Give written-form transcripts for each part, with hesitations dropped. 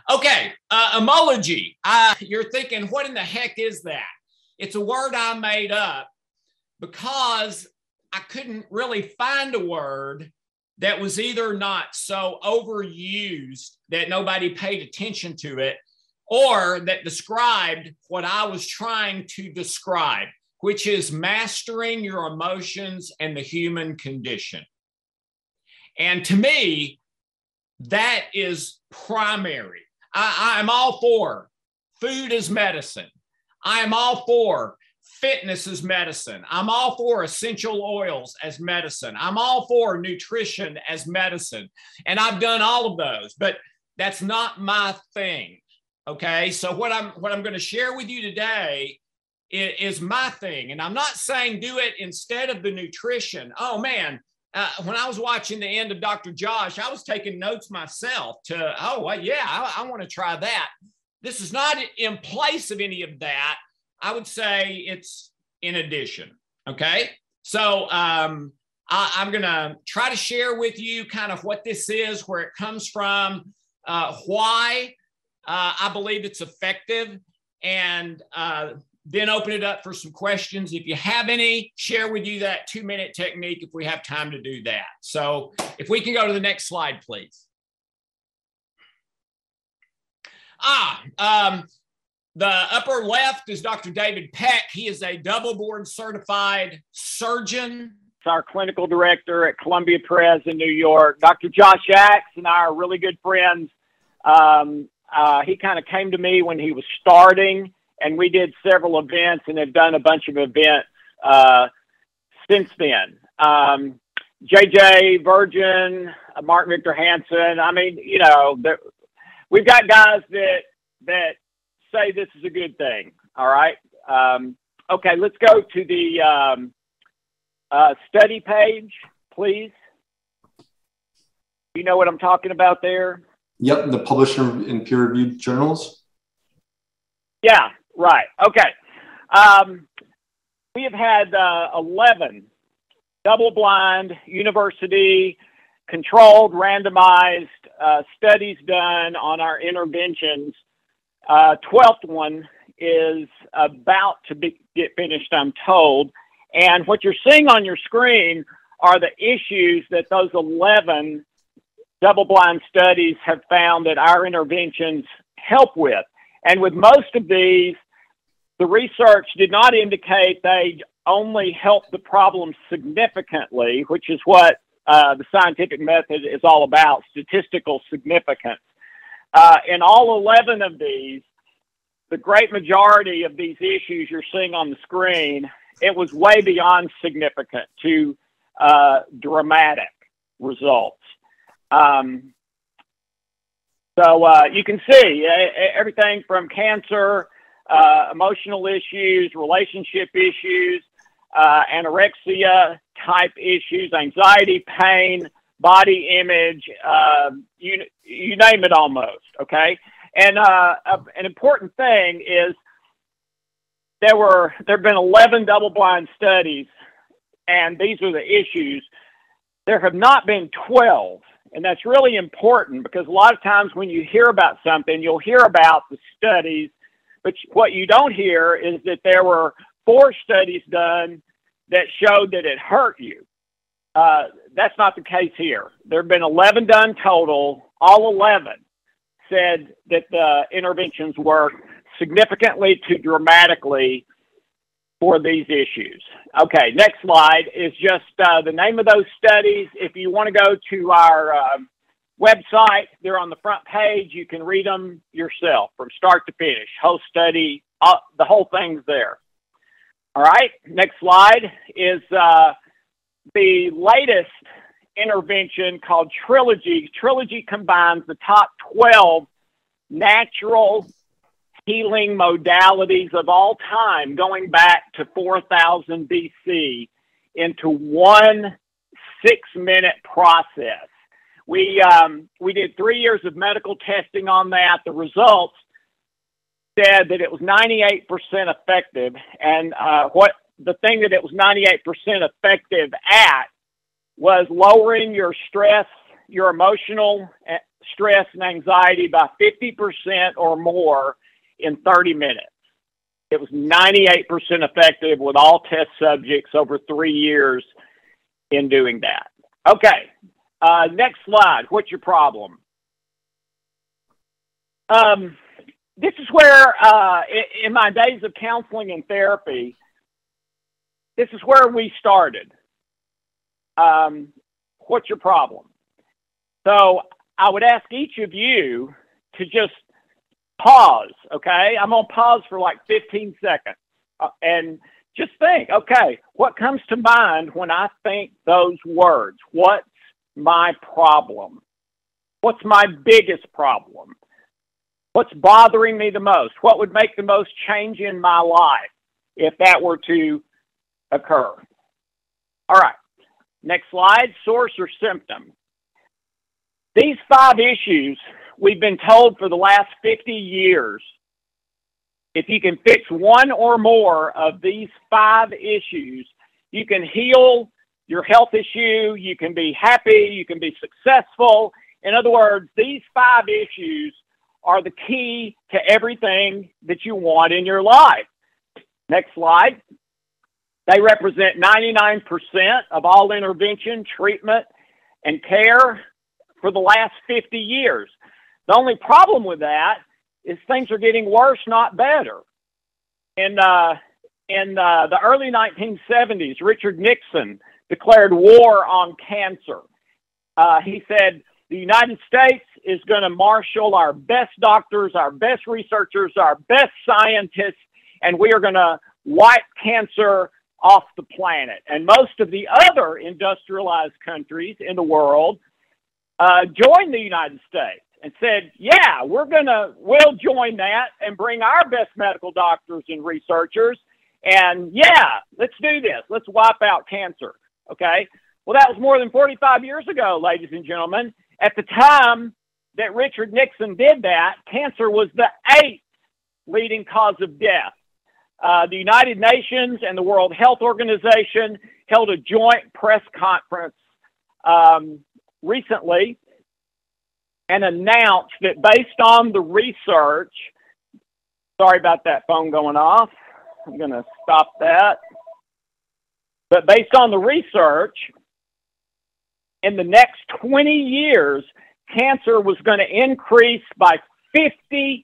Okay, emology. You're thinking, what in the heck is that? It's a word I made up because I couldn't really find a word that was either not so overused that nobody paid attention to it, or that described what I was trying to describe, which is mastering your emotions and the human condition. And to me, that is primary. I'm all for food as medicine. I am all for fitness as medicine. I'm all for essential oils as medicine. I'm all for nutrition as medicine. And I've done all of those, but that's not my thing. Okay. So what I'm going to share with you today is my thing. And I'm not saying do it instead of the nutrition. Oh man. When I was watching the end of Dr. Josh, I was taking notes myself to, I want to try that. This is not in place of any of that. I would say it's in addition. Okay. So I'm going to try to share with you kind of what this is, where it comes from, why I believe it's effective, and then open it up for some questions. If you have any, share with you that 2-minute technique if we have time to do that. So if we can go to the next slide, please. The upper left is Dr. David Peck. He is a double board certified surgeon. Our clinical director at Columbia Pres in New York. Dr. Josh Axe and I are really good friends. He kind of came to me when he was starting, and we did several events and have done a bunch of events since then. JJ Virgin, Martin Victor Hansen. I mean, you know, we've got guys that say this is a good thing. All right. Okay, let's go to the study page, please. You know what I'm talking about there? Yep, the published in peer-reviewed journals. Yeah, right. Okay. We have had 11 double-blind, university-controlled, randomized studies done on our interventions. 12th one is about to get finished, I'm told. And what you're seeing on your screen are the issues that those 11 double-blind studies have found that our interventions help with. And with most of these, the research did not indicate they only help the problem significantly, which is what the scientific method is all about, statistical significance. In all 11 of these, the great majority of these issues you're seeing on the screen, it was way beyond significant to dramatic results. So you can see everything from cancer, emotional issues, relationship issues, anorexia type issues, anxiety, pain, body image, you name it almost, okay? And an important thing is there have been 11 double-blind studies, and these are the issues. There have not been 12, and that's really important because a lot of times when you hear about something, you'll hear about the studies, but what you don't hear is that there were 4 studies done that showed that it hurt you. That's not the case here. There have been 11 done total. All 11 said that the interventions work significantly to dramatically for these issues. Okay, next slide is just the name of those studies. If you want to go to our website, they're on the front page. You can read them yourself from start to finish. Whole study, the whole thing's there. All right, next slide is the latest intervention called Trilogy. Trilogy combines the top 12 natural healing modalities of all time, going back to 4000 BC, into one 6-minute process. We did 3 years of medical testing on that. The results said that it was 98% effective, and the thing that it was 98% effective at was lowering your stress, your emotional stress and anxiety by 50% or more in 30 minutes. It was 98% effective with all test subjects over 3 years in doing that. Okay, next slide. What's your problem? This is where, in my days of counseling and therapy, this is where we started. What's your problem? So I would ask each of you to just pause, okay? I'm going to pause for like 15 seconds and just think, okay, what comes to mind when I think those words? What's my problem? What's my biggest problem? What's bothering me the most? What would make the most change in my life if that were to occur? All right, next slide, source or symptom. These 5 issues we've been told for the last 50 years, if you can fix one or more of these 5 issues, you can heal your health issue, you can be happy, you can be successful. In other words, these 5 issues are the key to everything that you want in your life. Next slide. They represent 99% of all intervention, treatment, and care for the last 50 years. The only problem with that is things are getting worse, not better. In the early 1970s, Richard Nixon declared war on cancer. He said, the United States is going to marshal our best doctors, our best researchers, our best scientists, and we are going to wipe cancer off the planet. And most of the other industrialized countries in the world joined the United States and said, yeah, we'll join that and bring our best medical doctors and researchers. And yeah, let's do this. Let's wipe out cancer. Okay. Well, that was more than 45 years ago, ladies and gentlemen. At the time that Richard Nixon did that, cancer was the 8th leading cause of death. The United Nations and the World Health Organization held a joint press conference recently and announced that based on the research, sorry about that phone going off, I'm going to stop that. But based on the research, in the next 20 years, cancer was going to increase by 50%,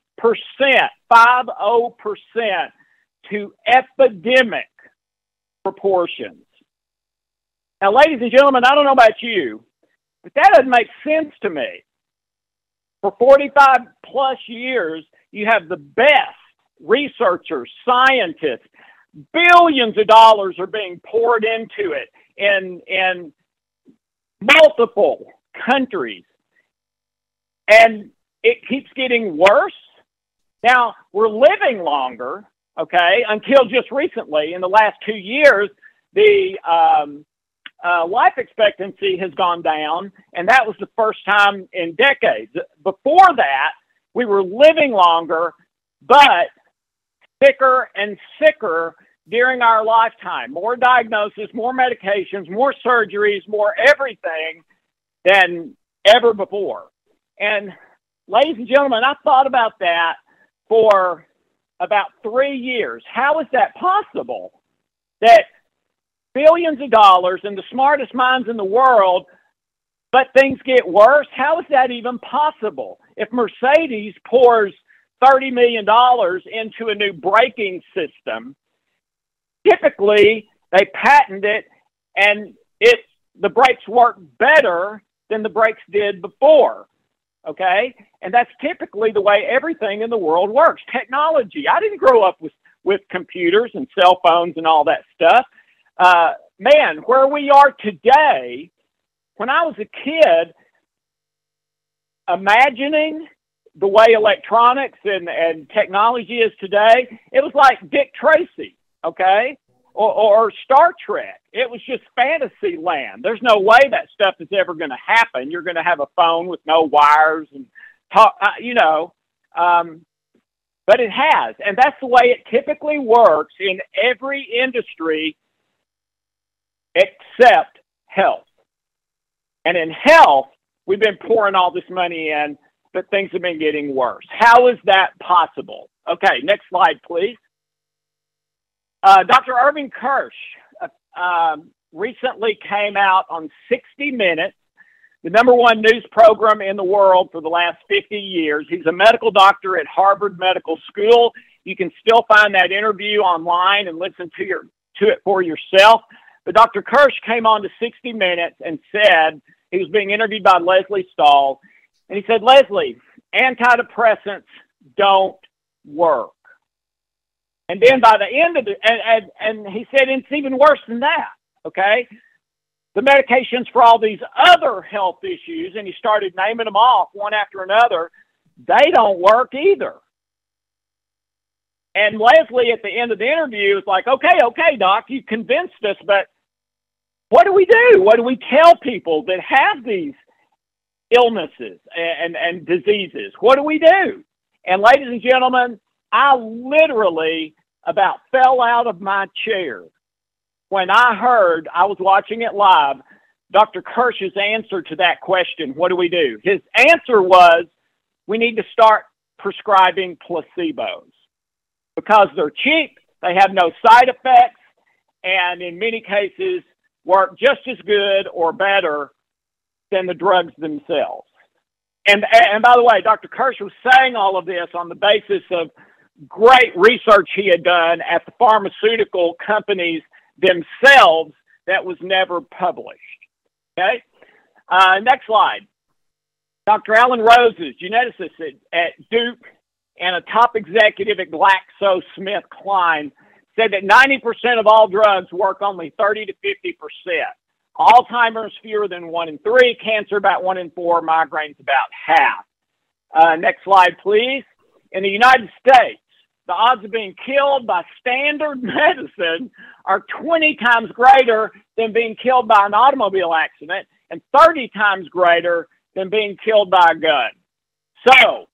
50%, to epidemic proportions. Now, ladies and gentlemen, I don't know about you, but that doesn't make sense to me. For 45 plus years, you have the best researchers, scientists, billions of dollars are being poured into it in multiple countries. And it keeps getting worse. Now, we're living longer, okay, until just recently, in the last 2 years, the life expectancy has gone down, and that was the first time in decades. Before that, we were living longer, but sicker and sicker during our lifetime. More diagnosis, more medications, more surgeries, more everything than ever before. And ladies and gentlemen, I thought about that for about 3 years. How is that possible? That billions of dollars and the smartest minds in the world, but things get worse? How is that even possible? If Mercedes pours $30 million into a new braking system, typically they patent it and the brakes work better than the brakes did before. Okay? And that's typically the way everything in the world works. Technology. I didn't grow up with computers and cell phones and all that stuff. Man, where we are today, when I was a kid, imagining the way electronics and technology is today, it was like Dick Tracy, okay? Or Star Trek. It was just fantasy land. There's no way that stuff is ever going to happen. You're going to have a phone with no wires and talk, but it has. And that's the way it typically works in every industry except health. And in health, we've been pouring all this money in, but things have been getting worse. How is that possible? Okay, next slide, please. Dr. Irving Kirsch recently came out on 60 Minutes, the #1 news program in the world for the last 50 years. He's a medical doctor at Harvard Medical School. You can still find that interview online and listen to it for yourself. But Dr. Kirsch came on to 60 Minutes and said, he was being interviewed by Leslie Stahl, and he said, Leslie, antidepressants don't work. And then by the end of and he said, it's even worse than that, okay? The medications for all these other health issues, and he started naming them off one after another, they don't work either. And Leslie, at the end of the interview, was like, okay, doc, you convinced us, but what do we do? What do we tell people that have these illnesses and diseases? What do we do? And ladies and gentlemen, I literally about fell out of my chair when I heard, I was watching it live, Dr. Kirsch's answer to that question, what do we do? His answer was, we need to start prescribing placebos because they're cheap, they have no side effects, and in many cases work just as good or better than the drugs themselves. And by the way, Dr. Kirsch was saying all of this on the basis of great research he had done at the pharmaceutical companies themselves that was never published. Okay? Next slide. Dr. Alan Rose, geneticist at Duke and a top executive at GlaxoSmithKline, said that 90% of all drugs work only 30 to 50%. Alzheimer's fewer than 1 in 3, cancer about 1 in 4, migraines about half. Next slide, please. In the United States, the odds of being killed by standard medicine are 20 times greater than being killed by an automobile accident and 30 times greater than being killed by a gun. So,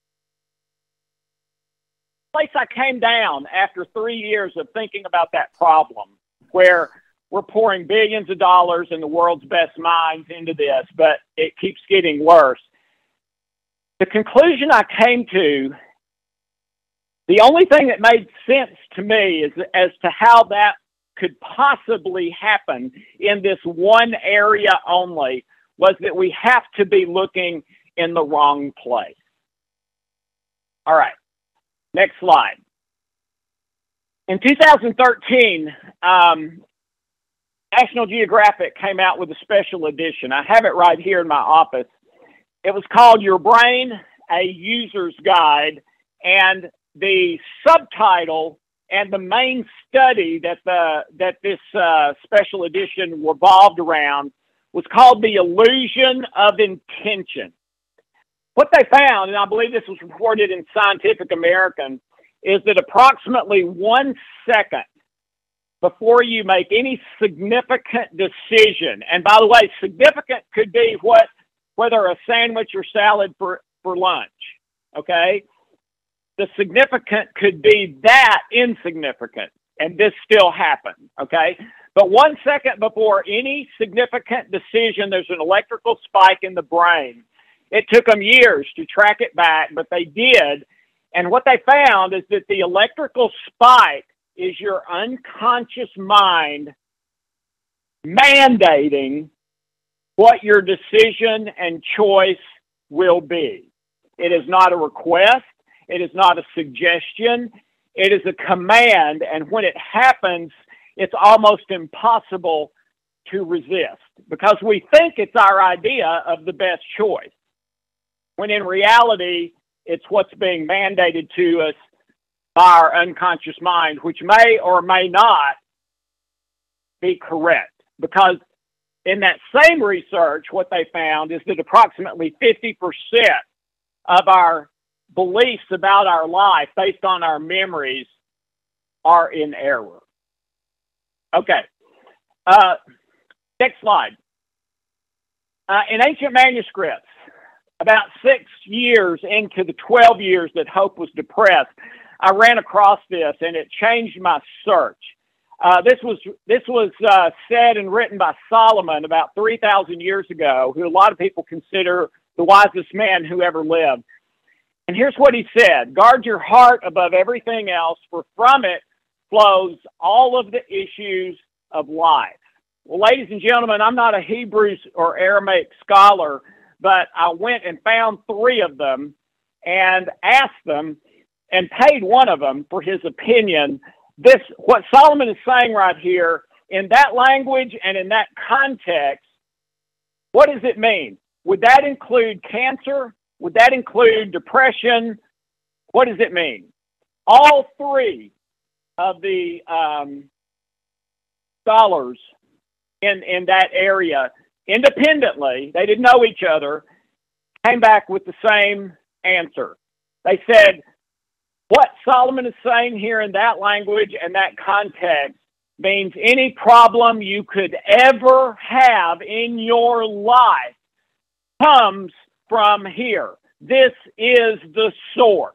the place I came down after 3 years of thinking about that problem, where we're pouring billions of dollars and the world's best minds into this, but it keeps getting worse. The conclusion I came to, the only thing that made sense to me is as to how that could possibly happen in this one area only, was that we have to be looking in the wrong place. All right, next slide. In 2013, National Geographic came out with a special edition. I have it right here in my office. It was called Your Brain, a User's Guide, and the subtitle and the main study that this special edition revolved around was called The Illusion of Intention. What they found, and I believe this was reported in Scientific American, is that approximately 1 second before you make any significant decision, and by the way, significant could be whether a sandwich or salad for lunch, okay? The significant could be that insignificant, and this still happened, okay? But 1 second before any significant decision, there's an electrical spike in the brain. It took them years to track it back, but they did. And what they found is that the electrical spike is your unconscious mind mandating what your decision and choice will be. It is not a request. It is not a suggestion. It is a command. And when it happens, it's almost impossible to resist because we think it's our idea of the best choice, when in reality, it's what's being mandated to us by our unconscious mind, which may or may not be correct. Because in that same research, what they found is that approximately 50% of our beliefs about our life based on our memories are in error. Okay. Next slide. In ancient manuscripts, about 6 years into the 12 years that Hope was depressed, I ran across this and it changed my search. This was said and written by Solomon about 3,000 years ago, who a lot of people consider the wisest man who ever lived. And here's what he said: guard your heart above everything else, for from it flows all of the issues of life. Well, ladies and gentlemen, I'm not a Hebrew or Aramaic scholar, but I went and found 3 of them and asked them and paid one of them for his opinion. What Solomon is saying right here, in that language and in that context, what does it mean? Would that include cancer? Would that include depression? What does it mean? All 3 of the scholars in that area, independently, they didn't know each other, came back with the same answer. They said, what Solomon is saying here in that language and that context means any problem you could ever have in your life comes from here. This is the source.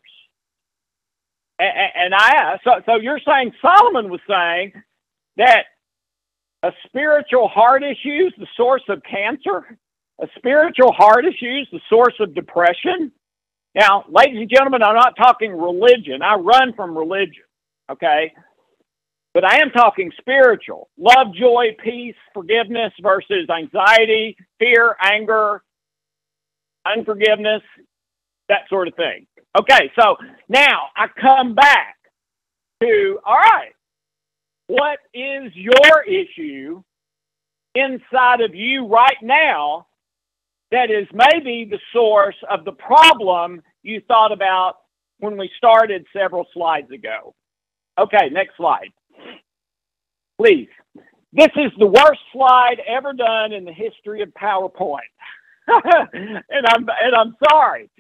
And I asked, so you're saying Solomon was saying that a spiritual heart issue is the source of cancer? A spiritual heart issue is the source of depression? Now, ladies and gentlemen, I'm not talking religion. I run from religion, okay? But I am talking spiritual. Love, joy, peace, forgiveness versus anxiety, fear, anger, unforgiveness, that sort of thing. Okay, so now I come back to, all right, what is your issue inside of you right now that is maybe the source of the problem you thought about when we started several slides ago? Okay, next slide. Please. This is the worst slide ever done in the history of PowerPoint. and I'm sorry.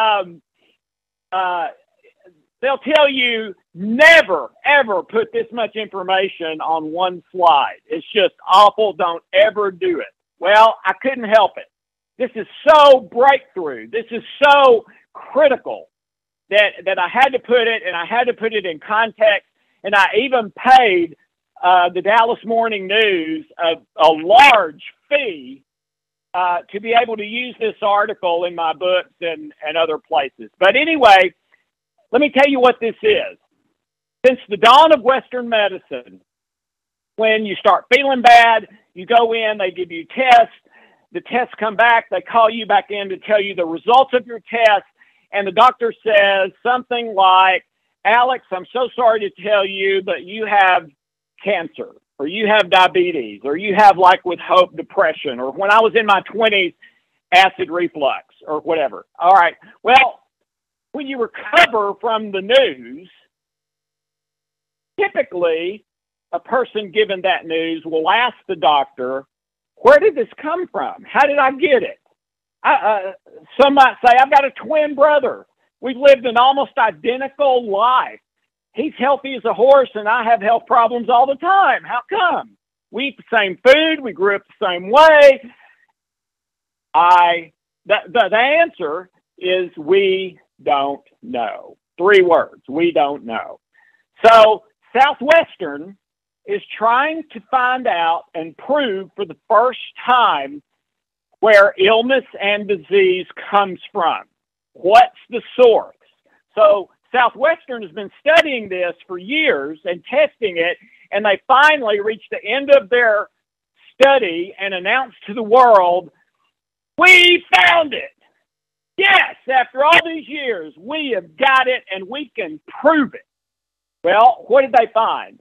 They'll tell you never, ever put this much information on one slide. It's just awful. Don't ever do it. Well, I couldn't help it. This is so breakthrough. This is so critical that I had to put it, and I had to put it in context. And I even paid the Dallas Morning News a large fee to be able to use this article in my books and other places. But anyway, let me tell you what this is. Since the dawn of Western medicine, when you start feeling bad, you go in, they give you tests, the tests come back, they call you back in to tell you the results of your test, and the doctor says something like, Alex, I'm so sorry to tell you, but you have cancer, or you have diabetes, or you have, like with Hope, depression, or when I was in my 20s, acid reflux, or whatever. All right, well, when you recover from the news, typically a person given that news will ask the doctor, where did this come from? How did I get it? Some might say, I've got a twin brother. We've lived an almost identical life. He's healthy as a horse, and I have health problems all the time. How come? We eat the same food. We grew up the same way. The answer is we don't know. 3 words. We don't know. So Southwestern is trying to find out and prove for the first time where illness and disease comes from. What's the source? So Southwestern has been studying this for years and testing it, and they finally reached the end of their study and announced to the world, we found it. Yes, after all these years, we have got it and we can prove it. Well, what did they find?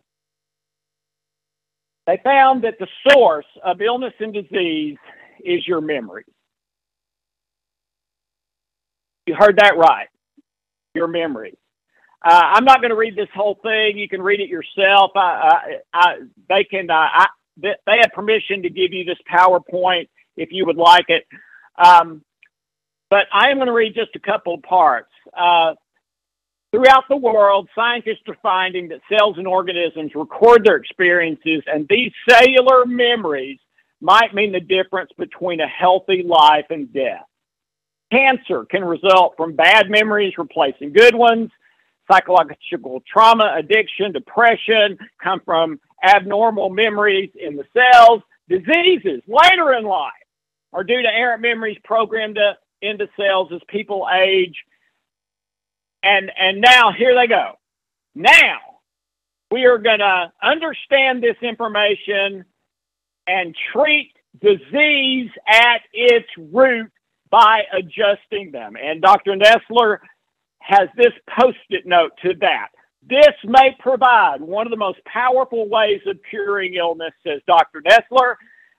They found that the source of illness and disease is your memory. You heard that right. Your memory. I'm not going to read this whole thing. You can read it yourself. They have permission to give you this PowerPoint if you would like it. But I am going to read just a couple of parts. Throughout the world, scientists are finding that cells and organisms record their experiences, and these cellular memories might mean the difference between a healthy life and death. Cancer can result from bad memories replacing good ones. Psychological trauma, addiction, depression come from abnormal memories in the cells. Diseases later in life are due to errant memories programmed into cells as people age. And now here they go. Now we are going to understand this information and treat disease at its root by adjusting them. And Dr. Nestler has this Post-it note to that. This may provide one of the most powerful ways of curing illness, says Dr. Nestler.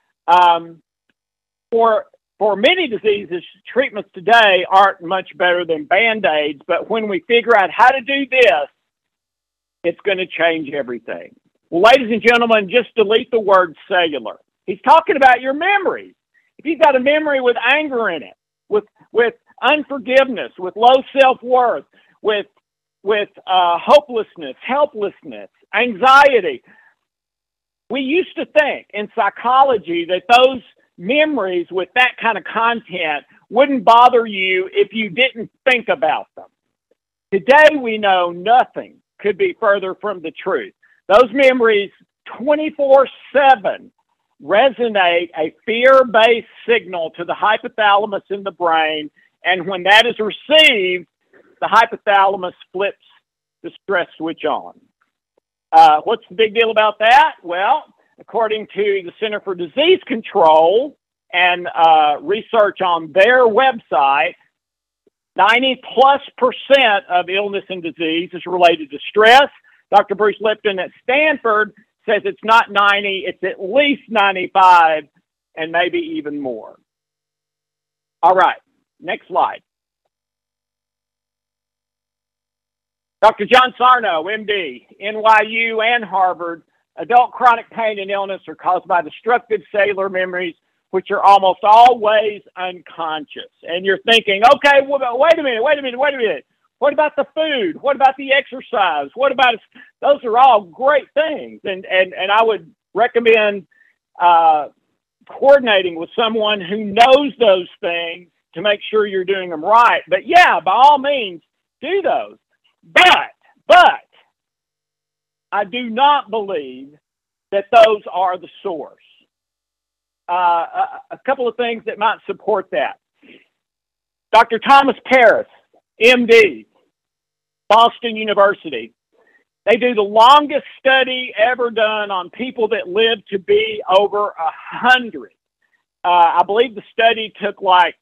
For many diseases, treatments today aren't much better than Band-Aids, but when we figure out how to do this, it's going to change everything. Well, ladies and gentlemen, just delete the word cellular. He's talking about your memories. If you've got a memory with anger in it, with unforgiveness, with low self-worth, with hopelessness, helplessness, anxiety, we used to think in psychology that those memories with that kind of content wouldn't bother you if you didn't think about them. Today, we know nothing could be further from the truth. Those memories 24/7 resonate a fear-based signal to the hypothalamus in the brain, and when that is received, the hypothalamus flips the stress switch on. What's the big deal about that? Well, according to the Center for Disease Control and research on their website, 90+% of illness and disease is related to stress. Dr. Bruce Lipton at Stanford says it's not 90, it's at least 95, and maybe even more. All right, next slide. Dr. John Sarno, MD, NYU and Harvard. Adult chronic pain and illness are caused by destructive cellular memories, which are almost always unconscious. And you're thinking, okay, well, wait a minute. What about the food? What about the exercise? What about, those are all great things. And I would recommend coordinating with someone who knows those things to make sure you're doing them right. But yeah, by all means, do those. But I do not believe that those are the source. A couple of things that might support that. Dr. Thomas Paris, MD, Boston University. They do the longest study ever done on people that live to be over 100. I believe the study took like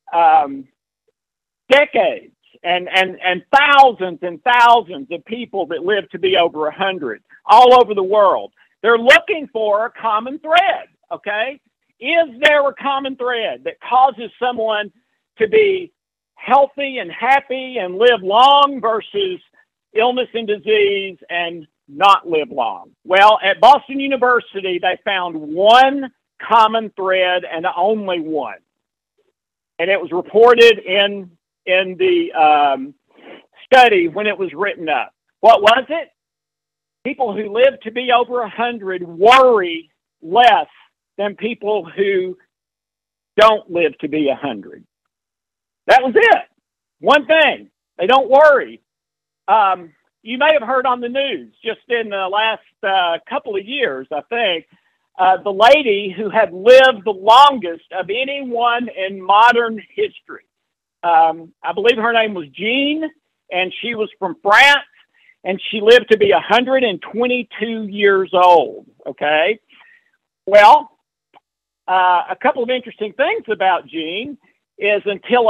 decades and thousands and thousands of people that live to be over 100 all over the world. They're looking for a common thread, okay? Is there a common thread that causes someone to be healthy and happy and live long versus illness and disease and not live long? Well, at Boston University, they found one common thread and only one. And it was reported in the study when it was written up. What was it? People who live to be over 100 worry less than people who don't live to be 100. That was it. One thing. They don't worry. You may have heard on the news just in the last couple of years, I think, the lady who had lived the longest of anyone in modern history. I believe her name was Jean, and she was from France, and she lived to be 122 years old, okay? Well, a couple of interesting things about Jean is until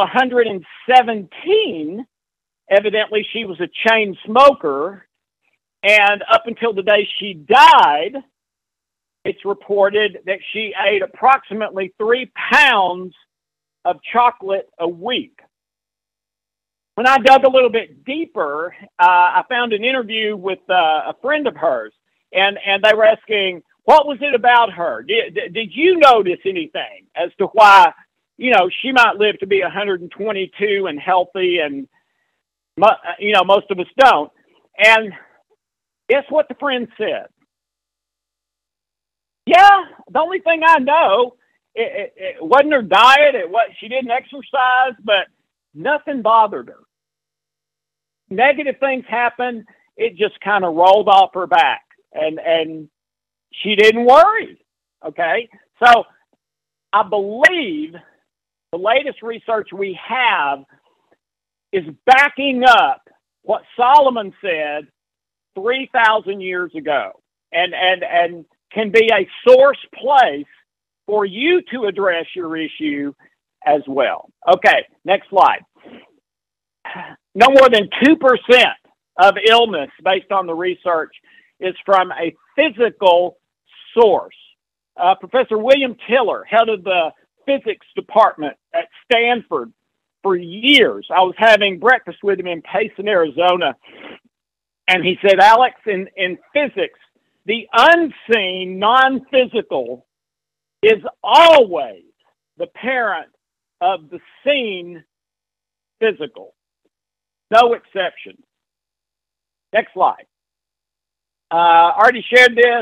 117, evidently she was a chain smoker, and up until the day she died, it's reported that she ate approximately 3 pounds of chocolate a week. When I dug a little bit deeper, I found an interview with a friend of hers, and they were asking, what was it about her? Did you notice anything as to why, you know, she might live to be 122 and healthy, and, you know, most of us don't? And guess what the friend said? Yeah, the only thing I know, it wasn't her diet. She didn't exercise, but nothing bothered her. Negative things happened. It just kind of rolled off her back. And she didn't worry. Okay, so I believe the latest research we have is backing up what Solomon said 3,000 years ago, and can be a source place for you to address your issue as well. Okay, next slide. No more than 2% of illness, based on the research, is from a physical source. Professor William Tiller, head of the physics department at Stanford for years. I was having breakfast with him in Payson, Arizona, and he said, Alex, in physics, the unseen, non-physical is always the parent of the seen physical. No exception. Next slide. Already shared this.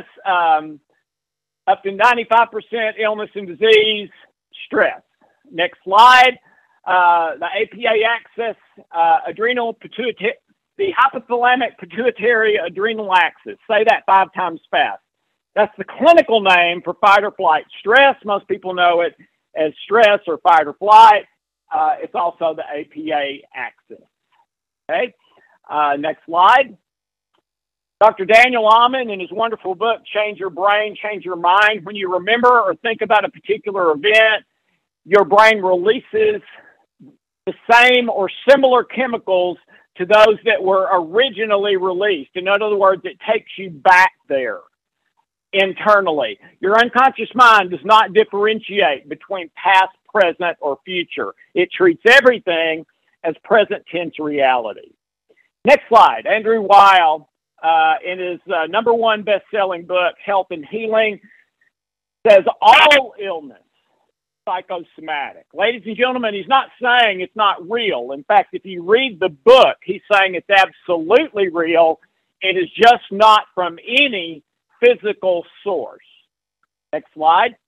Up to 95% illness and disease, stress. Next slide. The APA axis, adrenal pituitary, the hypothalamic pituitary adrenal axis. Say that 5 times fast. That's the clinical name for fight or flight stress. Most people know it as stress or fight or flight. It's also the APA axis. Okay. Next slide. Dr. Daniel Amen, in his wonderful book, Change Your Brain, Change Your Mind, when you remember or think about a particular event, your brain releases the same or similar chemicals to those that were originally released. In other words, it takes you back there internally. Your unconscious mind does not differentiate between past, present, or future. It treats everything as present tense reality. Next slide. Andrew Weil, in his #1 best-selling book, Health and Healing, says all illness psychosomatic. Ladies and gentlemen, he's not saying it's not real. In fact, if you read the book, he's saying it's absolutely real. It is just not from any physical source. Next slide.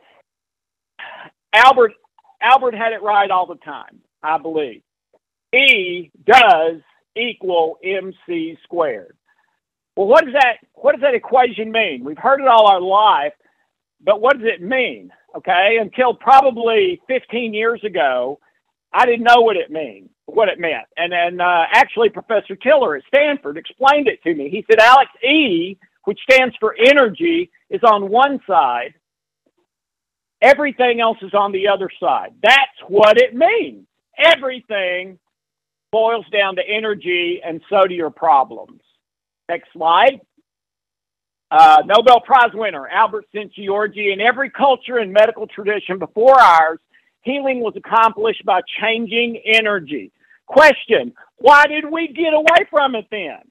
Albert had it right all the time, I believe. E does equal MC squared. Well, what does that equation mean? We've heard it all our life, but what does it mean? Okay, until probably 15 years ago, I didn't know what it meant. And then actually, Professor Tiller at Stanford explained it to me. He said, Alex, E, which stands for energy, is on one side. Everything else is on the other side. That's what it means. Everything boils down to energy, and so do your problems. Next slide. Nobel Prize winner, Albert Szent-Györgyi. In every culture and medical tradition before ours, healing was accomplished by changing energy. Question, why did we get away from it then?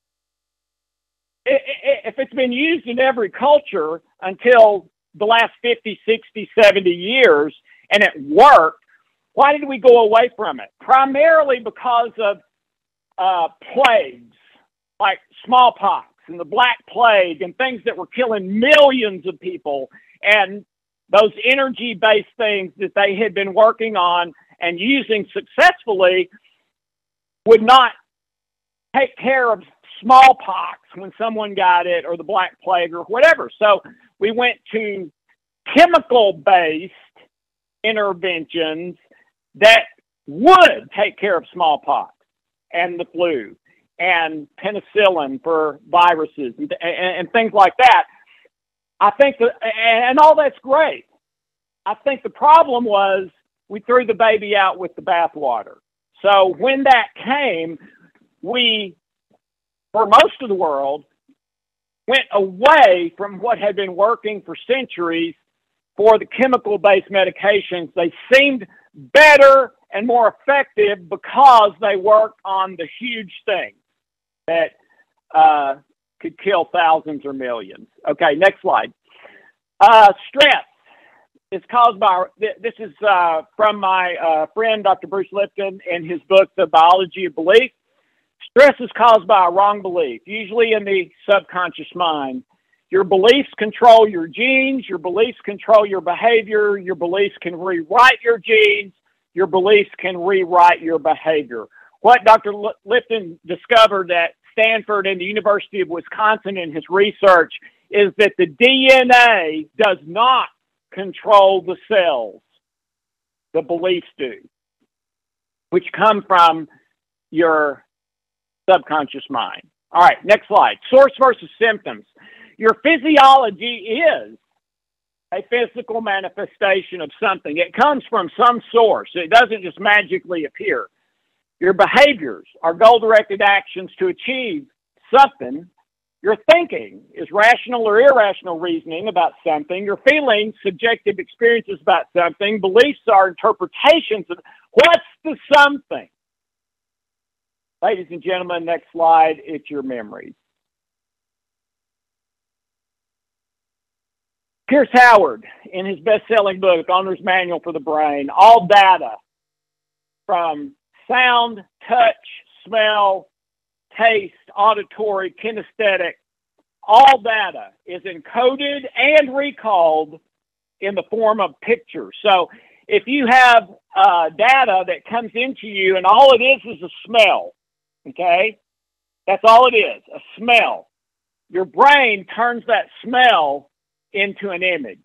If it's been used in every culture until the last 50, 60, 70 years, and it worked, why did we go away from it? Primarily because of plagues, like smallpox and the Black Plague and things that were killing millions of people, and those energy-based things that they had been working on and using successfully would not take care of smallpox when someone got it, or the Black Plague, or whatever. So we went to chemical-based interventions that would take care of smallpox and the flu and penicillin for viruses and things like that. I think that, and all that's great. I think the problem was we threw the baby out with the bathwater. So when that came, we, for most of the world, went away from what had been working for centuries for the chemical-based medications. They seemed better and more effective because they worked on the huge things that could kill thousands or millions. Okay, next slide. Stress is caused by, this is from my friend, Dr. Bruce Lipton, in his book, The Biology of Belief. Stress is caused by a wrong belief, usually in the subconscious mind. Your beliefs control your genes. Your beliefs control your behavior. Your beliefs can rewrite your genes. Your beliefs can rewrite your behavior. What Dr. Lipton discovered at Stanford and the University of Wisconsin in his research is that the DNA does not control the cells. The beliefs do, which come from your subconscious mind. All right, next slide. Source versus symptoms. Your physiology is a physical manifestation of something. It comes from some source. It doesn't just magically appear. Your behaviors are goal-directed actions to achieve something. Your thinking is rational or irrational reasoning about something. Your feelings, subjective experiences about something. Beliefs are interpretations of what's the something. Ladies and gentlemen, next slide, it's your memories. Pierce Howard, in his best-selling book, Owner's Manual for the Brain, all data from sound, touch, smell, taste, auditory, kinesthetic, all data is encoded and recalled in the form of pictures. So if you have data that comes into you and all it is a smell, okay? That's all it is, a smell. Your brain turns that smell into an image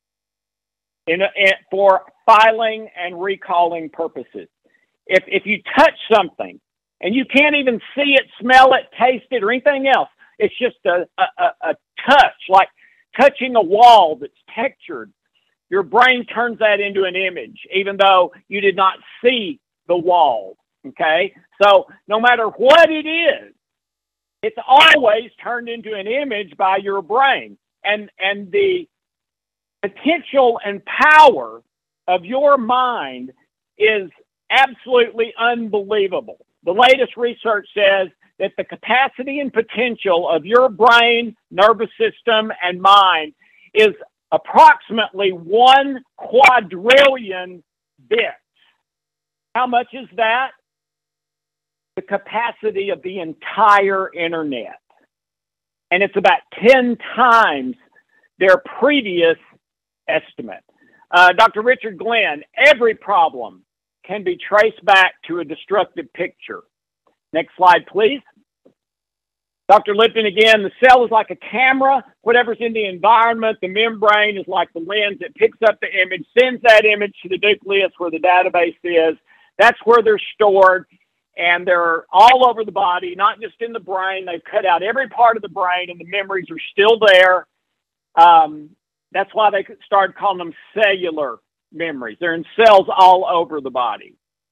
for filing and recalling purposes. If you touch something and you can't even see it, smell it, taste it, or anything else, it's just a touch, like touching a wall that's textured. Your brain turns that into an image, even though you did not see the wall, okay? So no matter what it is, it's always turned into an image by your brain. And the potential and power of your mind is absolutely unbelievable. The latest research says that the capacity and potential of your brain, nervous system, and mind is approximately 1 quadrillion bits. How much is that? The capacity of the entire internet. And it's about 10 times their previous estimate. Dr. Richard Glenn, every problem can be traced back to a destructive picture. Next slide, please. Dr. Lipton again, the cell is like a camera. Whatever's in the environment, the membrane is like the lens. It picks up the image, sends that image to the nucleus where the database is. That's where they're stored. And they're all over the body, not just in the brain. They've cut out every part of the brain, and the memories are still there. That's why they started calling them cellular memories. They're in cells all over the body.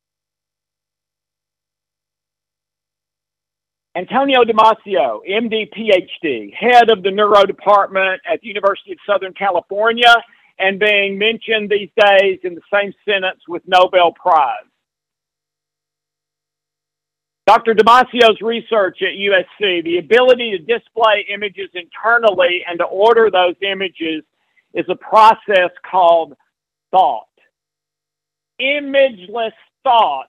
Antonio Damasio, MD, PhD, head of the neuro department at the University of Southern California, and being mentioned these days in the same sentence with Nobel Prize. Dr. Damasio's research at USC, the ability to display images internally and to order those images is a process called thought. Imageless thought,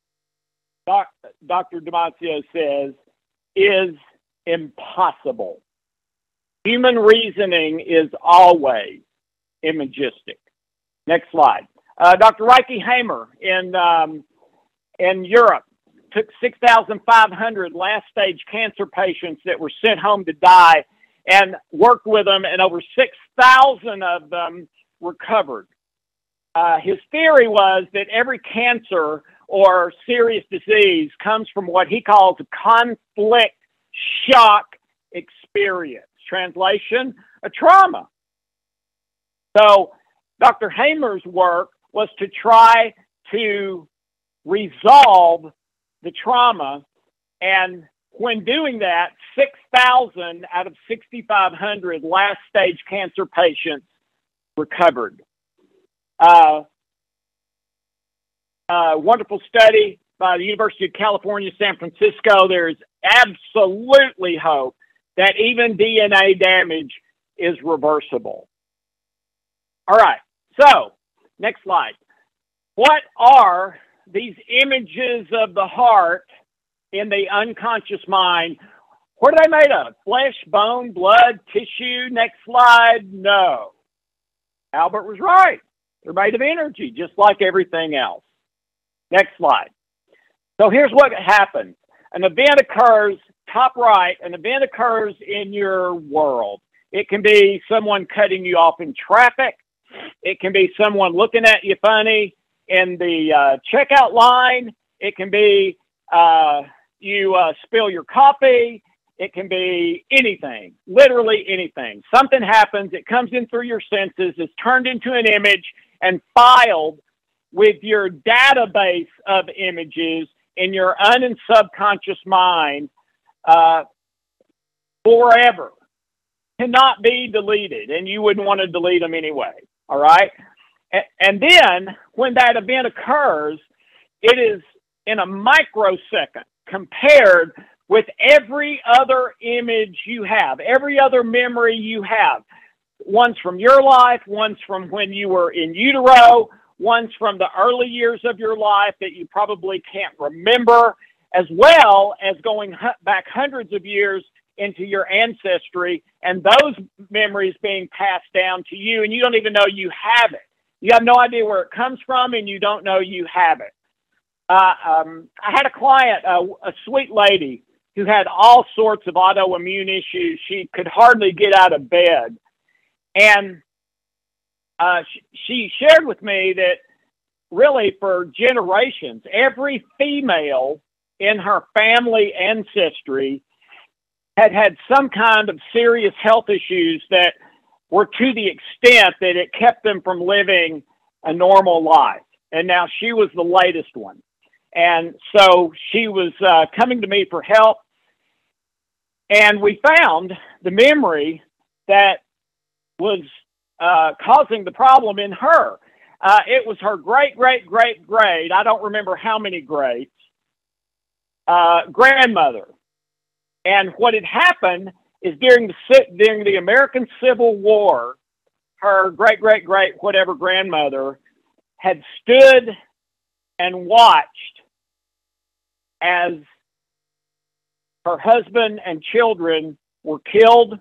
Dr. Damasio says, is impossible. Human reasoning is always imagistic. Next slide. Dr. Reiki Hamer in Europe took 6,500 last-stage cancer patients that were sent home to die and worked with them, and over 6,000 of them recovered. His theory was that every cancer or serious disease comes from what he calls a conflict shock experience. Translation, a trauma. So Dr. Hamer's work was to try to resolve the trauma, and when doing that, 6,000 out of 6,500 last-stage cancer patients recovered. Wonderful study by the University of California, San Francisco. There's absolutely hope that even DNA damage is reversible. All right, so next slide. What are these images of the heart in the unconscious mind? What are they made of? Flesh, bone, blood, tissue? Next slide. No. Albert was right. They're made of energy, just like everything else. Next slide. So here's what happens. An event occurs, top right, an event occurs in your world. It can be someone cutting you off in traffic. It can be someone looking at you funny in the checkout line. It can be you spill your coffee. It can be anything, literally anything. Something happens, it comes in through your senses, is turned into an image and filed with your database of images in your un- and subconscious mind forever. Cannot be deleted, and you wouldn't want to delete them anyway, all right? And then when that event occurs, it is in a microsecond compared with every other image you have, every other memory you have. One's from your life, one's from when you were in utero, one's from the early years of your life that you probably can't remember, as well as going back hundreds of years into your ancestry, and those memories being passed down to you, and you don't even know you have it. You have no idea where it comes from, and you don't know you have it. I had a client, a sweet lady, who had all sorts of autoimmune issues. She could hardly get out of bed. And she shared with me that really for generations, every female in her family ancestry had had some kind of serious health issues that were to the extent that it kept them from living a normal life. And now she was the latest one. And so she was coming to me for help. And we found the memory that was causing the problem in her. It was her great, I don't remember how many greats, grandmother. And what had happened is during the American Civil War, her great, whatever grandmother had stood and watched as her husband and children were killed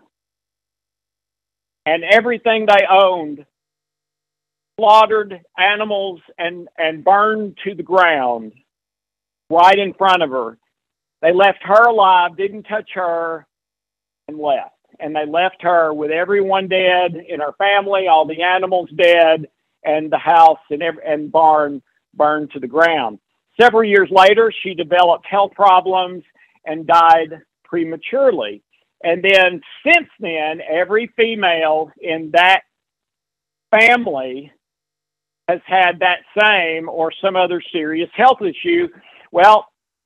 and everything they owned slaughtered, animals and burned to the ground right in front of her. They left her alive, didn't touch her, and left. And they left her with everyone dead in her family, all the animals dead, and the house and barn burned to the ground. Several years later, she developed health problems and died prematurely. And then since then, every female in that family has had that same or some other serious health issue. Well,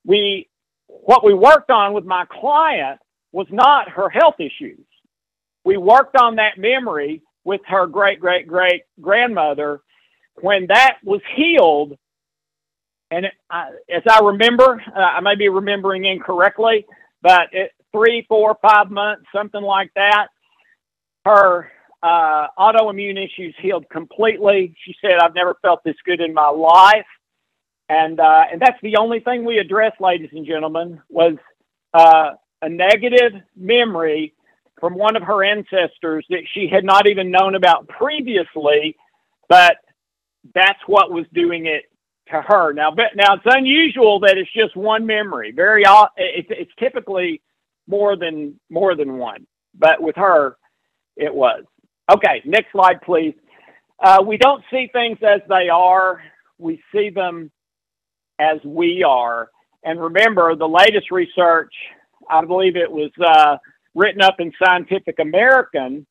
what we worked on with my client was not her health issues. We worked on that memory with her great grandmother. When that was healed, and as I remember, I may be remembering incorrectly, but 3, 4, 5 months, something like that, her autoimmune issues healed completely. She said, "I've never felt this good in my life." And that's the only thing we addressed, ladies and gentlemen, was a negative memory from one of her ancestors that she had not even known about previously, but that's what was doing it to her. Now it's unusual that it's just one memory. It's typically more than one, but with her, it was. Okay, next slide, please. We don't see things as they are. We see them as we are. And remember, the latest research, I believe it was written up in Scientific American,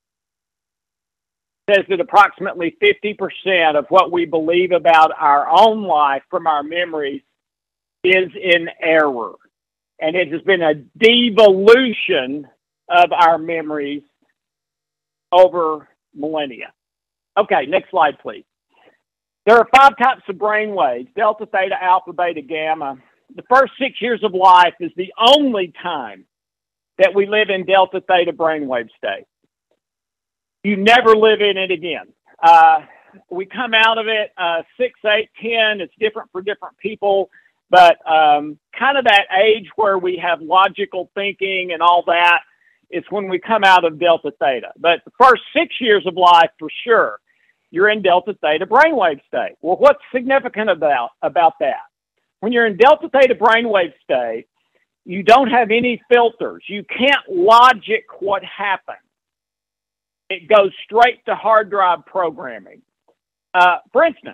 says that approximately 50% of what we believe about our own life from our memories is in error. And it has been a devolution of our memories over millennia. Okay, next slide, please. There are 5 types of brain waves: delta, theta, alpha, beta, gamma. The first 6 years of life is the only time that we live in delta, theta brainwave state. You never live in it again. We come out of it 6, 8, 10. It's different for different people, but kind of that age where we have logical thinking and all that, it's when we come out of delta, theta. But the first 6 years of life, for sure, you're in delta, theta brainwave state. Well, what's significant about that? When you're in delta, theta brainwave state, you don't have any filters. You can't logic what happened. it goes straight to hard drive programming. For instance,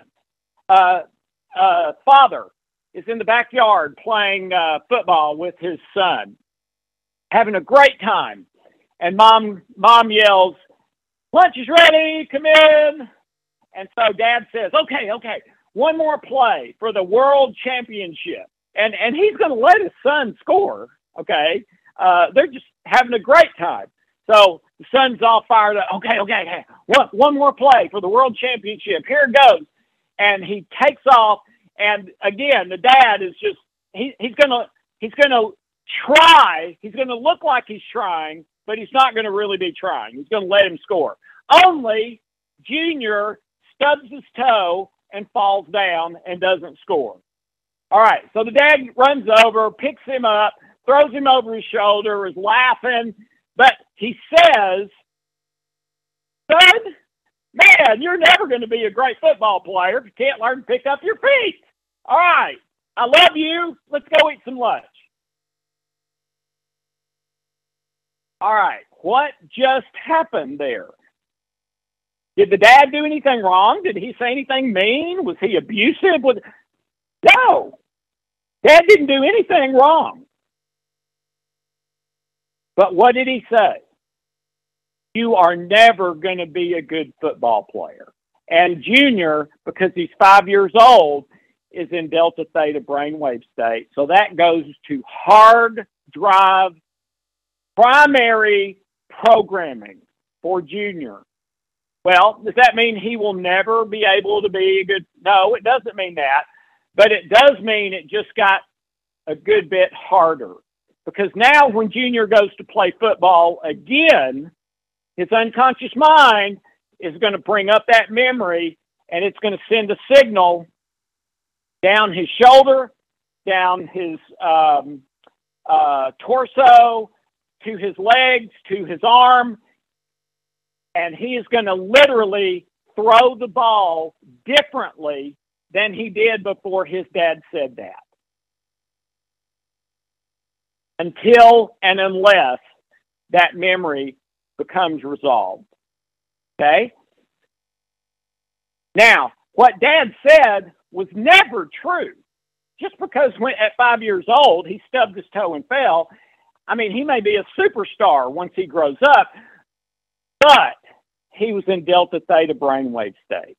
father is in the backyard playing football with his son, having a great time. And mom yells, "Lunch is ready, come in." And so dad says, okay, one more play for the world championship. And he's going to let his son score, okay? They're just having a great time. So the son's all fired up. Okay, one more play for the world championship. Here it goes. And he takes off. And again, the dad is just, he's going to try. He's going to look like he's trying, but he's not going to really be trying. He's going to let him score. Only Junior stubs his toe and falls down and doesn't score. All right, so the dad runs over, picks him up, throws him over his shoulder, is laughing, but he says, "Son, man, you're never going to be a great football player if you can't learn to pick up your feet. All right, I love you. Let's go eat some lunch." All right, what just happened there? Did the dad do anything wrong? Did he say anything mean? Was he abusive? No. Dad didn't do anything wrong. But what did he say? You are never going to be a good football player. And Junior, because he's 5 years old, is in delta theta brainwave state. So that goes to hard drive primary programming for Junior. Well, does that mean he will never be able to be a good? No, it doesn't mean that. But it does mean it just got a good bit harder. Because now when Junior goes to play football again, his unconscious mind is going to bring up that memory, and it's going to send a signal down his shoulder, down his torso, to his legs, to his arm, and he is going to literally throw the ball differently than he did before his dad said that. Until and unless that memory becomes resolved. Okay? Now, what Dad said was never true. Just because at 5 years old he stubbed his toe and fell, I mean, he may be a superstar once he grows up, but he was in delta theta brainwave state.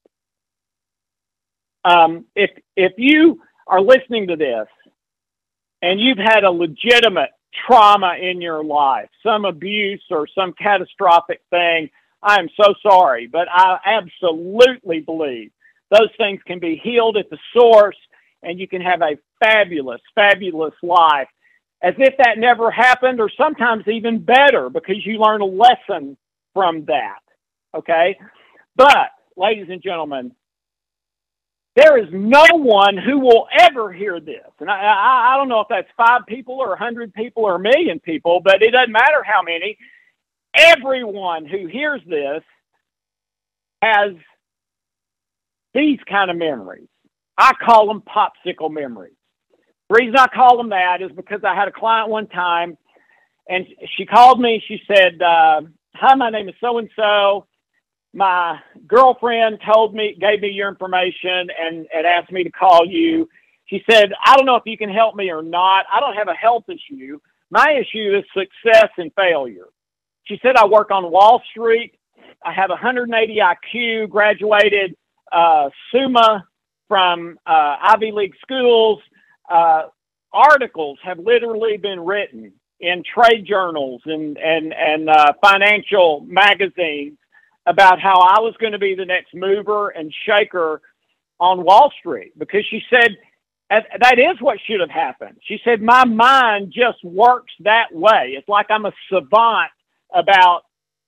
If you are listening to this and you've had a legitimate trauma in your life, some abuse or some catastrophic thing, I am so sorry, but I absolutely believe those things can be healed at the source and you can have a fabulous, fabulous life as if that never happened, or sometimes even better because you learn a lesson from that. Okay? But, ladies and gentlemen, there is no one who will ever hear this. And I don't know if that's 5 people or 100 people or 1,000,000 people, but it doesn't matter how many. Everyone who hears this has these kind of memories. I call them popsicle memories. The reason I call them that is because I had a client one time, and she called me. She said, "Hi, my name is so-and-so. My girlfriend gave me your information and asked me to call you." She said, "I don't know if you can help me or not. I don't have a health issue. My issue is success and failure." She said, "I work on Wall Street. I have 180 IQ, graduated Summa from Ivy League schools. Articles have literally been written in trade journals and financial magazines about how I was going to be the next mover and shaker on Wall Street," because she said, that is what should have happened. She said, "My mind just works that way. It's like I'm a savant about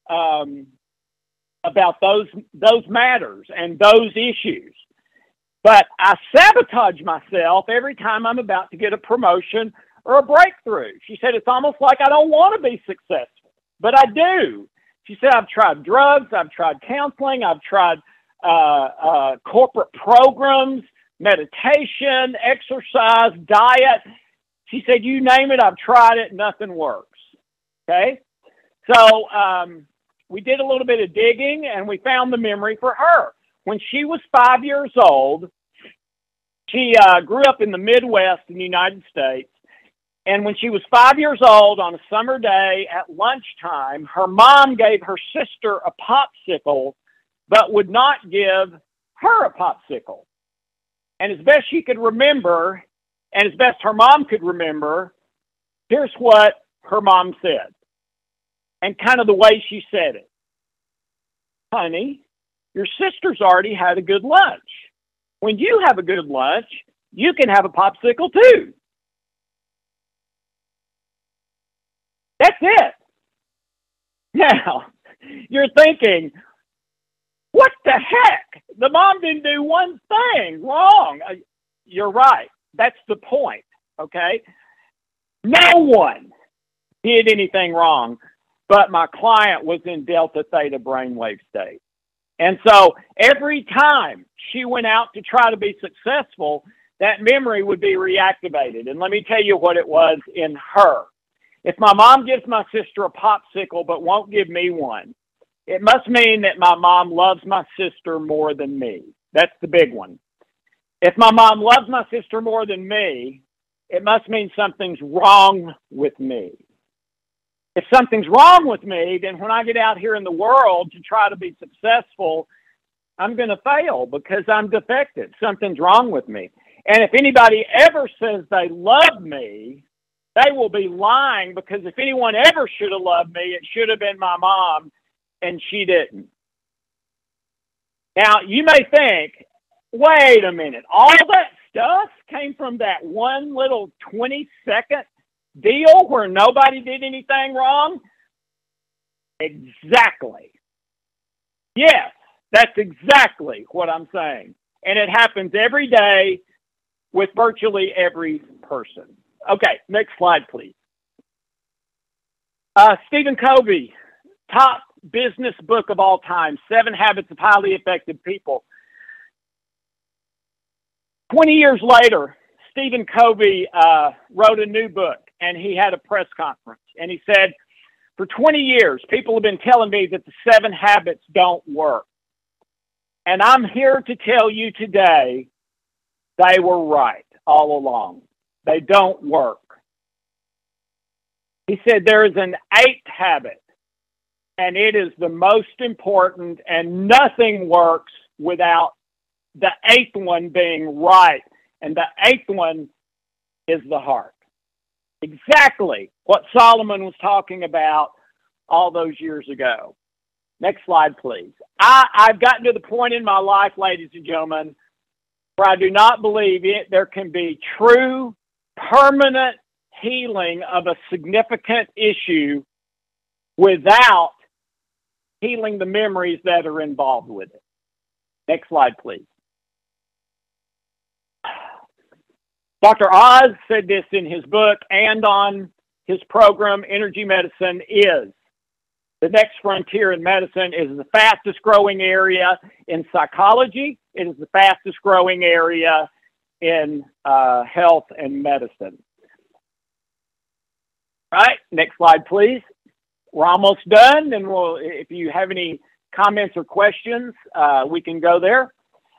those matters and those issues. But I sabotage myself every time I'm about to get a promotion or a breakthrough." She said, "It's almost like I don't want to be successful, but I do." She said, "I've tried drugs, I've tried counseling, I've tried corporate programs, meditation, exercise, diet." She said, "You name it, I've tried it, nothing works." Okay? So we did a little bit of digging, and we found the memory for her. When she was 5 years old, she grew up in the Midwest in the United States. And when she was 5 years old, on a summer day at lunchtime, her mom gave her sister a popsicle, but would not give her a popsicle. And as best she could remember, and as best her mom could remember, here's what her mom said, and kind of the way she said it. Honey, your sister's already had a good lunch. When you have a good lunch, you can have a popsicle too. That's it. Now, you're thinking, what the heck? The mom didn't do one thing wrong. You're right. That's the point, okay? No one did anything wrong, but my client was in delta theta brainwave state. And so every time she went out to try to be successful, that memory would be reactivated. And let me tell you what it was in her. If my mom gives my sister a popsicle but won't give me one, it must mean that my mom loves my sister more than me. That's the big one. If my mom loves my sister more than me, it must mean something's wrong with me. If something's wrong with me, then when I get out here in the world to try to be successful, I'm going to fail because I'm defective. Something's wrong with me. And if anybody ever says they love me, they will be lying, because if anyone ever should have loved me, it should have been my mom, and she didn't. Now, you may think, wait a minute, all that stuff came from that one little 20-second deal where nobody did anything wrong? Exactly. Yes, that's exactly what I'm saying. And it happens every day with virtually every person. Okay, next slide, please. Stephen Covey, top business book of all time, 7 Habits of Highly Effective People. 20 years later, Stephen Covey wrote a new book, and he had a press conference. And he said, for 20 years, people have been telling me that the 7 habits don't work. And I'm here to tell you today, they were right all along. They don't work. He said there is an 8th habit, and it is the most important, and nothing works without the 8th one being right. And the 8th one is the heart. Exactly what Solomon was talking about all those years ago. Next slide, please. I've gotten to the point in my life, ladies and gentlemen, where I do not believe there can be true, permanent healing of a significant issue without healing the memories that are involved with it. Next slide, please. Dr. Oz said this in his book and on his program, Energy Medicine is the next frontier in medicine. Is the fastest growing area in psychology. It is the fastest growing area in health and medicine. All right, next slide, please. We're almost done, and if you have any comments or questions, we can go there.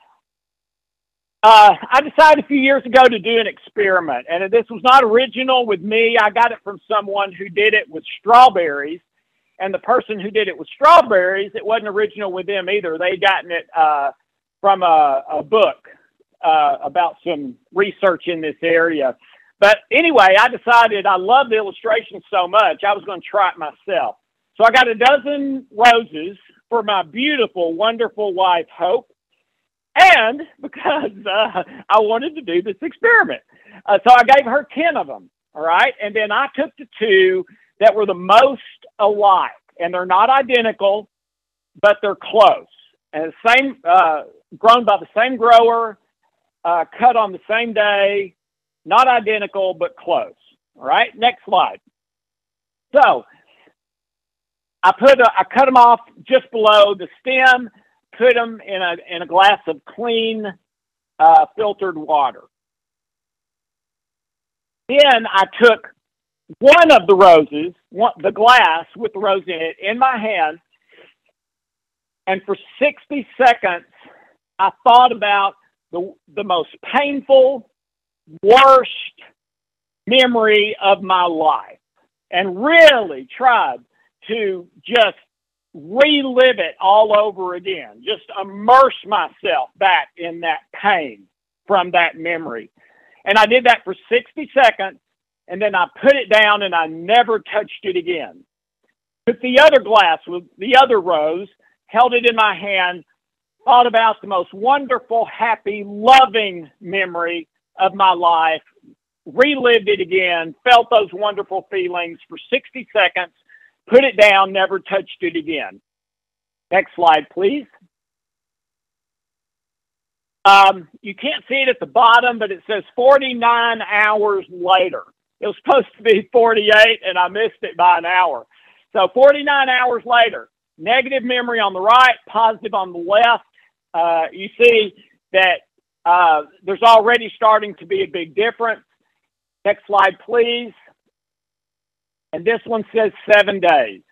I decided a few years ago to do an experiment, and this was not original with me. I got it from someone who did it with strawberries, and the person who did it with strawberries, it wasn't original with them either. They'd gotten it from a book about some research in this area. But anyway, I decided I loved the illustrations so much, I was going to try it myself. So I got a dozen roses for my beautiful, wonderful wife, Hope. And because I wanted to do this experiment. So I gave her 10 of them, all right? And then I took the 2 that were the most alike. And they're not identical, but they're close. And the same, grown by the same grower, cut on the same day, not identical, but close. All right, next slide. So I cut them off just below the stem, put them in a glass of clean, filtered water. Then I took one of the roses, the glass with the rose in it, in my hand, And for 60 seconds, I thought about the most painful, worst memory of my life and really tried to just relive it all over again, just immerse myself back in that pain from that memory. And I did that for 60 seconds, and then I put it down and I never touched it again. Took the other glass with the other rose, held it in my hand, thought about the most wonderful, happy, loving memory of my life, relived it again, felt those wonderful feelings for 60 seconds, put it down, never touched it again. Next slide, please. You can't see it at the bottom, but it says 49 hours later. It was supposed to be 48, and I missed it by an hour. So 49 hours later, negative memory on the right, positive on the left. You see that there's already starting to be a big difference. Next slide, please. And this one says 7 days.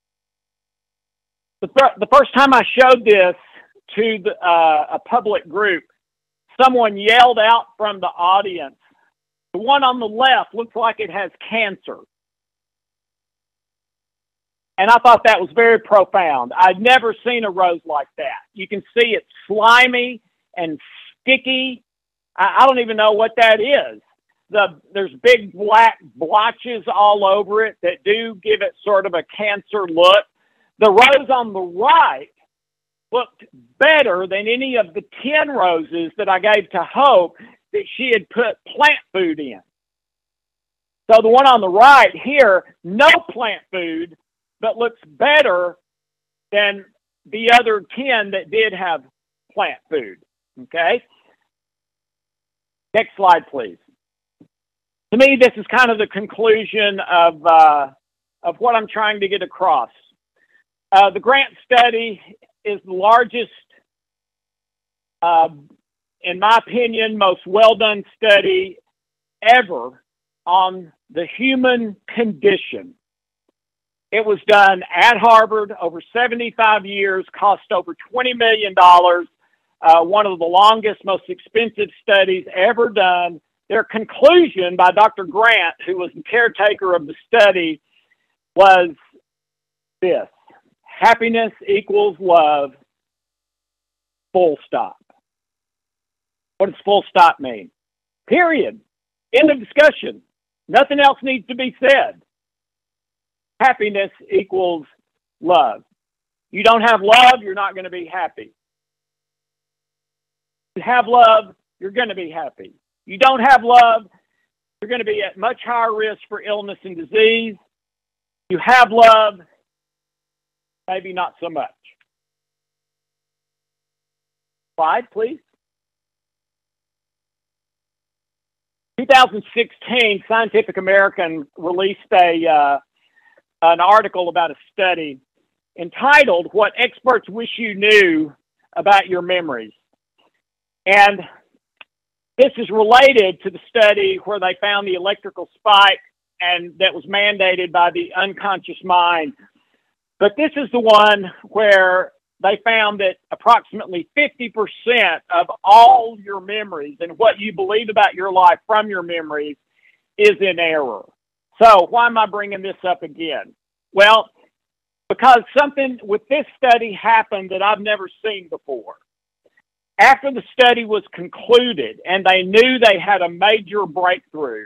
The first time I showed this to a public group, someone yelled out from the audience, "The one on the left looks like it has cancer." And I thought that was very profound. I'd never seen a rose like that. You can see it's slimy and sticky. I don't even know what that is. There's big black blotches all over it that do give it sort of a cancer look. The rose on the right looked better than any of the 10 roses that I gave to Hope that she had put plant food in. So the one on the right here, no plant food, but looks better than the other 10 that did have plant food. Okay? Next slide, please. To me, this is kind of the conclusion of what I'm trying to get across. The Grant study is the largest, in my opinion, most well-done study ever on the human condition. It was done at Harvard over 75 years, cost over $20 million, one of the longest, most expensive studies ever done. Their conclusion by Dr. Grant, who was the caretaker of the study, was this: happiness equals love, full stop. What does full stop mean? Period. End of discussion. Nothing else needs to be said. Happiness equals love. You don't have love, you're not going to be happy. You have love, you're going to be happy. You don't have love, you're going to be at much higher risk for illness and disease. You have love, maybe not so much. Slide, please. 2016, Scientific American released an article about a study entitled "What Experts Wish You Knew About Your Memories." And this is related to the study where they found the electrical spike and that was mandated by the unconscious mind. But this is the one where they found that approximately 50% of all your memories and what you believe about your life from your memories is in error. So why am I bringing this up again? Well, because something with this study happened that I've never seen before. After the study was concluded and they knew they had a major breakthrough,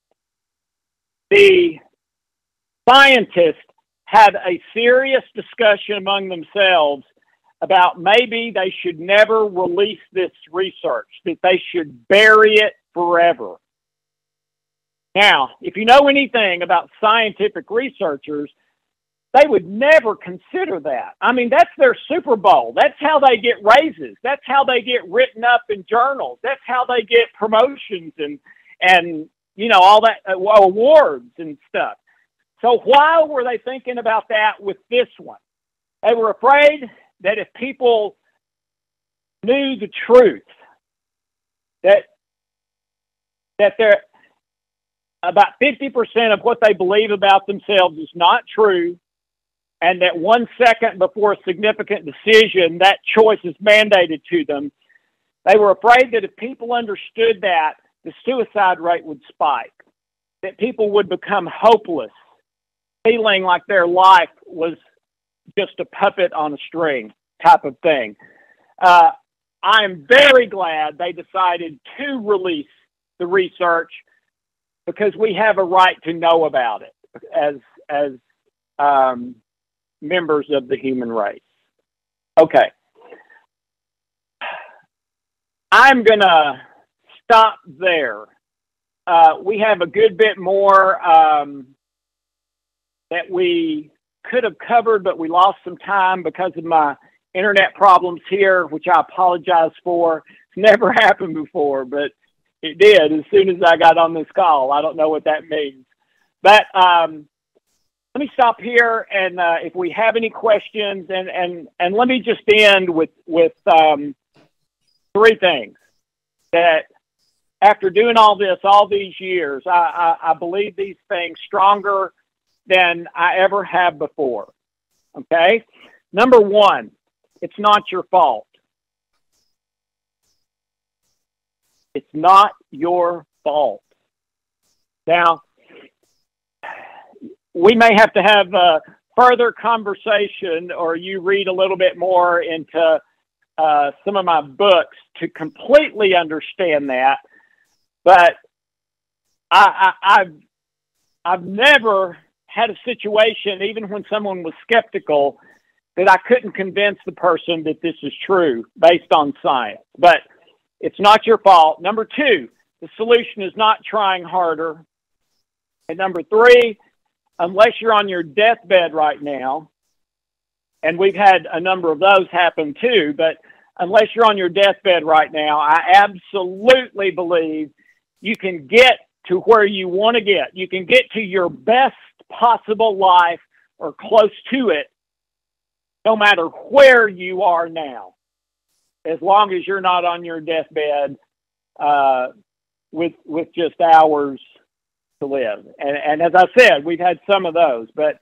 the scientists had a serious discussion among themselves about maybe they should never release this research, that they should bury it forever. Now, if you know anything about scientific researchers, they would never consider that. I mean, that's their Super Bowl. That's how they get raises. That's how they get written up in journals. That's how they get promotions and you know, all that, awards and stuff. So why were they thinking about that with this one? They were afraid that if people knew the truth, that they're about 50% of what they believe about themselves is not true, and that 1 second before a significant decision, that choice is mandated to them. They were afraid that if people understood that, the suicide rate would spike, that people would become hopeless, feeling like their life was just a puppet on a string type of thing. I am very glad they decided to release the research, because we have a right to know about it as members of the human race. Okay. I'm going to stop there. We have a good bit more that we could have covered, but we lost some time because of my internet problems here, which I apologize for. It's never happened before, but it did as soon as I got on this call. I don't know what that means. But let me stop here, and if we have any questions, and let me just end with 3 things that after doing all this, all these years, I believe these things stronger than I ever have before. Okay? Number 1, it's not your fault. It's not your fault. Now, we may have to have a further conversation, or you read a little bit more into some of my books to completely understand that. But I've never had a situation, even when someone was skeptical, that I couldn't convince the person that this is true based on science. But it's not your fault. Number 2, the solution is not trying harder. And number 3, unless you're on your deathbed right now, and we've had a number of those happen too, but unless you're on your deathbed right now, I absolutely believe you can get to where you want to get. You can get to your best possible life or close to it, no matter where you are now, as long as you're not on your deathbed with just hours to live. And as I said, we've had some of those, but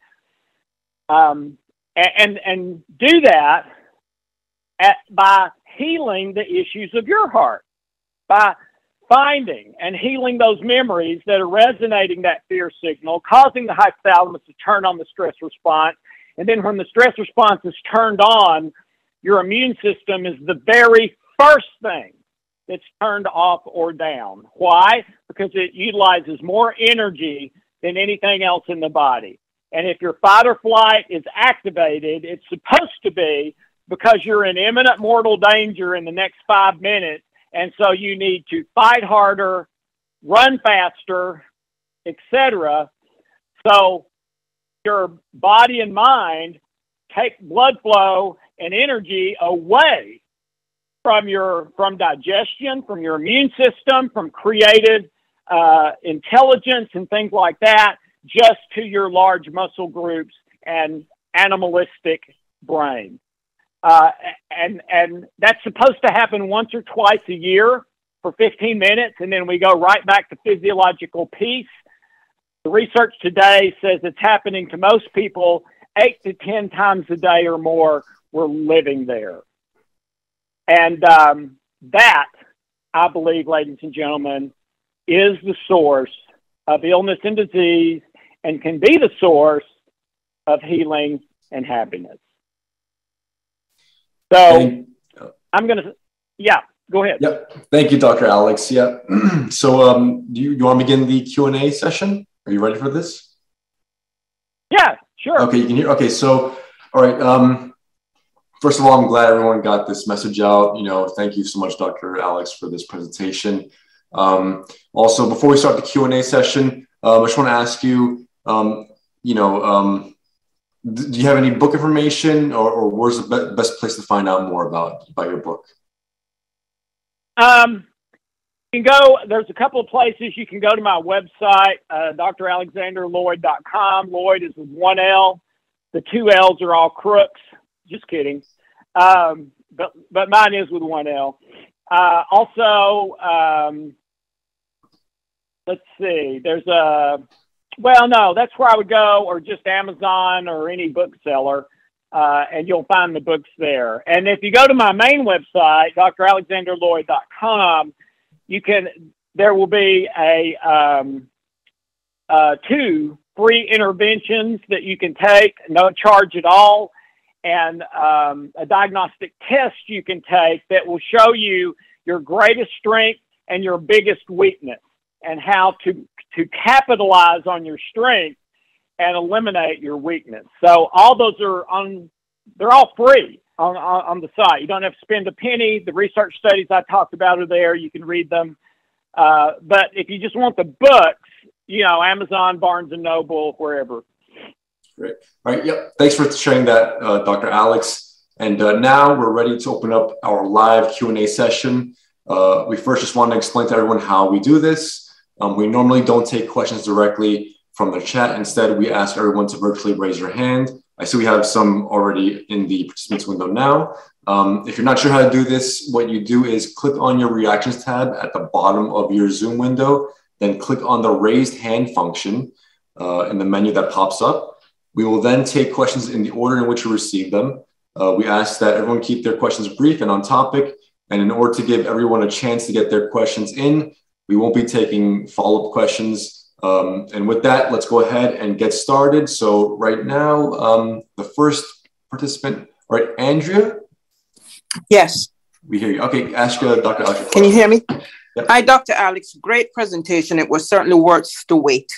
and do that by healing the issues of your heart, by finding and healing those memories that are resonating that fear signal, causing the hypothalamus to turn on the stress response. And then when the stress response is turned on, your immune system is the very first thing that's turned off or down. Why? Because it utilizes more energy than anything else in the body. And if your fight or flight is activated, it's supposed to be because you're in imminent mortal danger in the next 5 minutes. And so you need to fight harder, run faster, etc. So your body and mind take blood flow and energy away from digestion, from your immune system, from creative intelligence and things like that, just to your large muscle groups and animalistic brain. And that's supposed to happen once or twice a year for 15 minutes, and then we go right back to physiological peace. The research today says it's happening to most people 8 to 10 times a day or more. We're living there. And that, I believe, ladies and gentlemen, is the source of illness and disease and can be the source of healing and happiness. So I'm going to, yeah, go ahead. Yep. Thank you, Dr. Alex. Yeah. So do you want to begin the Q&A session? Are you ready for this? Yeah, sure. Okay, you can hear. Okay, so, all right. First of all, I'm glad everyone got this message out. Thank you so much, Dr. Alex, for this presentation. Also, before we start the Q&A session, I just want to ask you, do you have any book information, or where's the best place to find out more about your book? You can go, there's a couple of places. You can go to my website, dralexanderloyd.com. Lloyd is with 1 L. The 2 L's are all crooks. Just kidding. But mine is with 1 L. Also, let's see, there's a Well, no, that's where I would go, or just Amazon or any bookseller, and you'll find the books there. And if you go to my main website, dralexanderloyd.com, there will be two free interventions that you can take, no charge at all, and a diagnostic test you can take that will show you your greatest strength and your biggest weakness, and how to capitalize on your strength and eliminate your weakness. So all those they're all free on the site. You don't have to spend a penny. The research studies I talked about are there. You can read them. But if you just want the books, Amazon, Barnes & Noble, wherever. Great. All right. Yep. Thanks for sharing that, Dr. Alex. And now we're ready to open up our live Q&A session. We first just want to explain to everyone how we do this. We normally don't take questions directly from the chat. Instead, we ask everyone to virtually raise your hand. I see we have some already in the participants window now. If you're not sure how to do this, what you do is click on your reactions tab at the bottom of your Zoom window, then click on the raised hand function in the menu that pops up. We will then take questions in the order in which you receive them. We ask that everyone keep their questions brief and on topic. And in order to give everyone a chance to get their questions in, we won't be taking follow-up questions. And with that, let's go ahead and get started. So right now, the first participant, all right, Andrea? Yes. We hear you. Okay, ask Dr. Alex. Can you hear me? Yep. Hi, Dr. Alex. Great presentation. It was certainly worth the wait.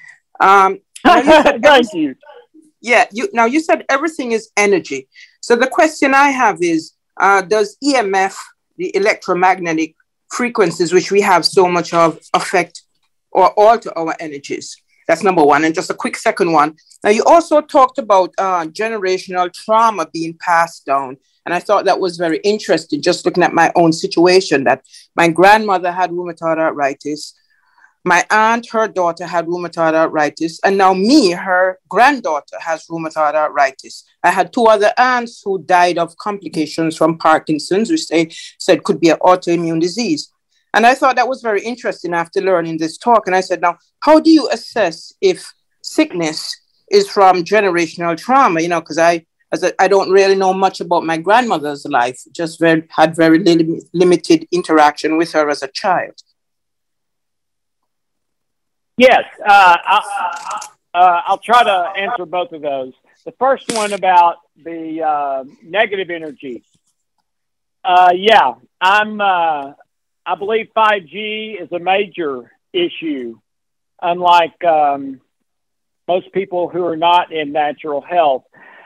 Thank you. Yeah, you said everything is energy. So the question I have is, does EMF, the electromagnetic frequencies, which we have so much of, affect or alter our energies? That's number one. And just a quick second one. Now, you also talked about generational trauma being passed down. And I thought that was very interesting, just looking at my own situation, that my grandmother had rheumatoid arthritis. My aunt, her daughter had rheumatoid arthritis. And now me, her granddaughter, has rheumatoid arthritis. I had two other aunts who died of complications from Parkinson's, which they said could be an autoimmune disease. And I thought that was very interesting after learning this talk. And I said, now, how do you assess if sickness is from generational trauma? Because I don't really know much about my grandmother's life, just had very limited interaction with her as a child. Yes, I'll try to answer both of those. The first one about the negative energy. I believe 5G is a major issue, unlike most people who are not in natural health.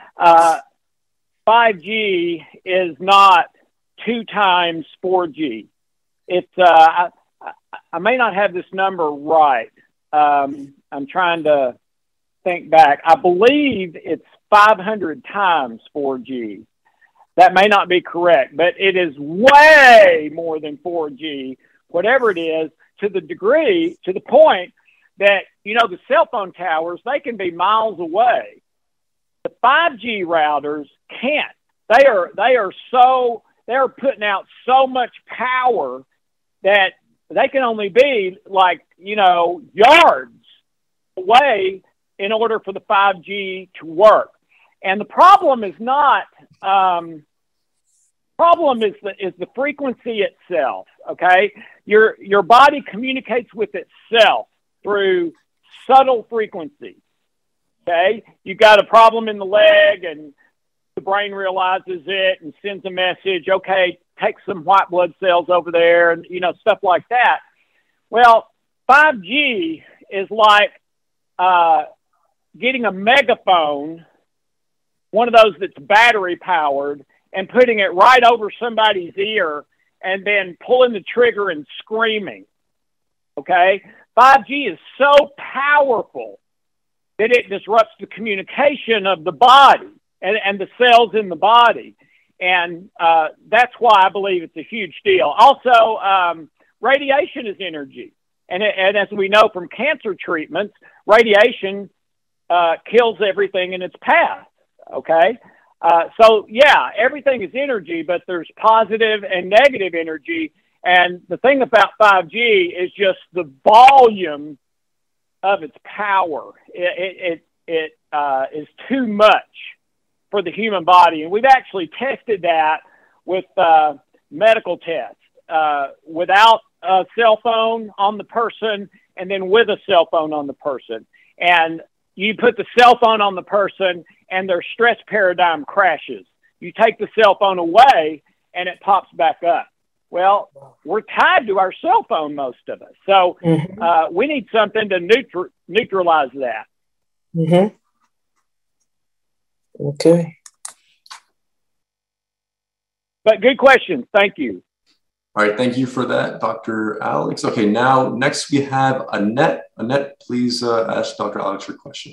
5G is not 2 times 4G. It's I may not have this number right. I'm trying to think back. I believe it's 500 times 4G. That may not be correct, but it is way more than 4G, whatever it is, to the point that, the cell phone towers, they can be miles away. The 5G routers can't. They're putting out so much power that they can only be yards away in order for the 5G to work. And the problem is not, problem is the frequency itself. Okay. Your body communicates with itself through subtle frequencies. Okay. You got a problem in the leg and the brain realizes it and sends a message. Okay. Take some white blood cells over there and, stuff like that. Well, 5G is like, getting a megaphone, one of those that's battery powered, and putting it right over somebody's ear and then pulling the trigger and screaming. Okay? 5G is so powerful that it disrupts the communication of the body and the cells in the body. And that's why I believe it's a huge deal. Also, radiation is energy. And as we know from cancer treatments, radiation kills everything in its path. Okay? Everything is energy, but there's positive and negative energy. And the thing about 5G is just the volume of its power. It is too much for the human body. And we've actually tested that with medical tests, without a cell phone on the person and then with a cell phone on the person. And you put the cell phone on the person and their stress paradigm crashes. You take the cell phone away and it pops back up. Well, we're tied to our cell phone, most of us. So we need something to neutralize that. Okay. But good question. Thank you. All right. Thank you for that, Dr. Alex. Okay. Now, next we have Annette. Annette, please ask Dr. Alex your question.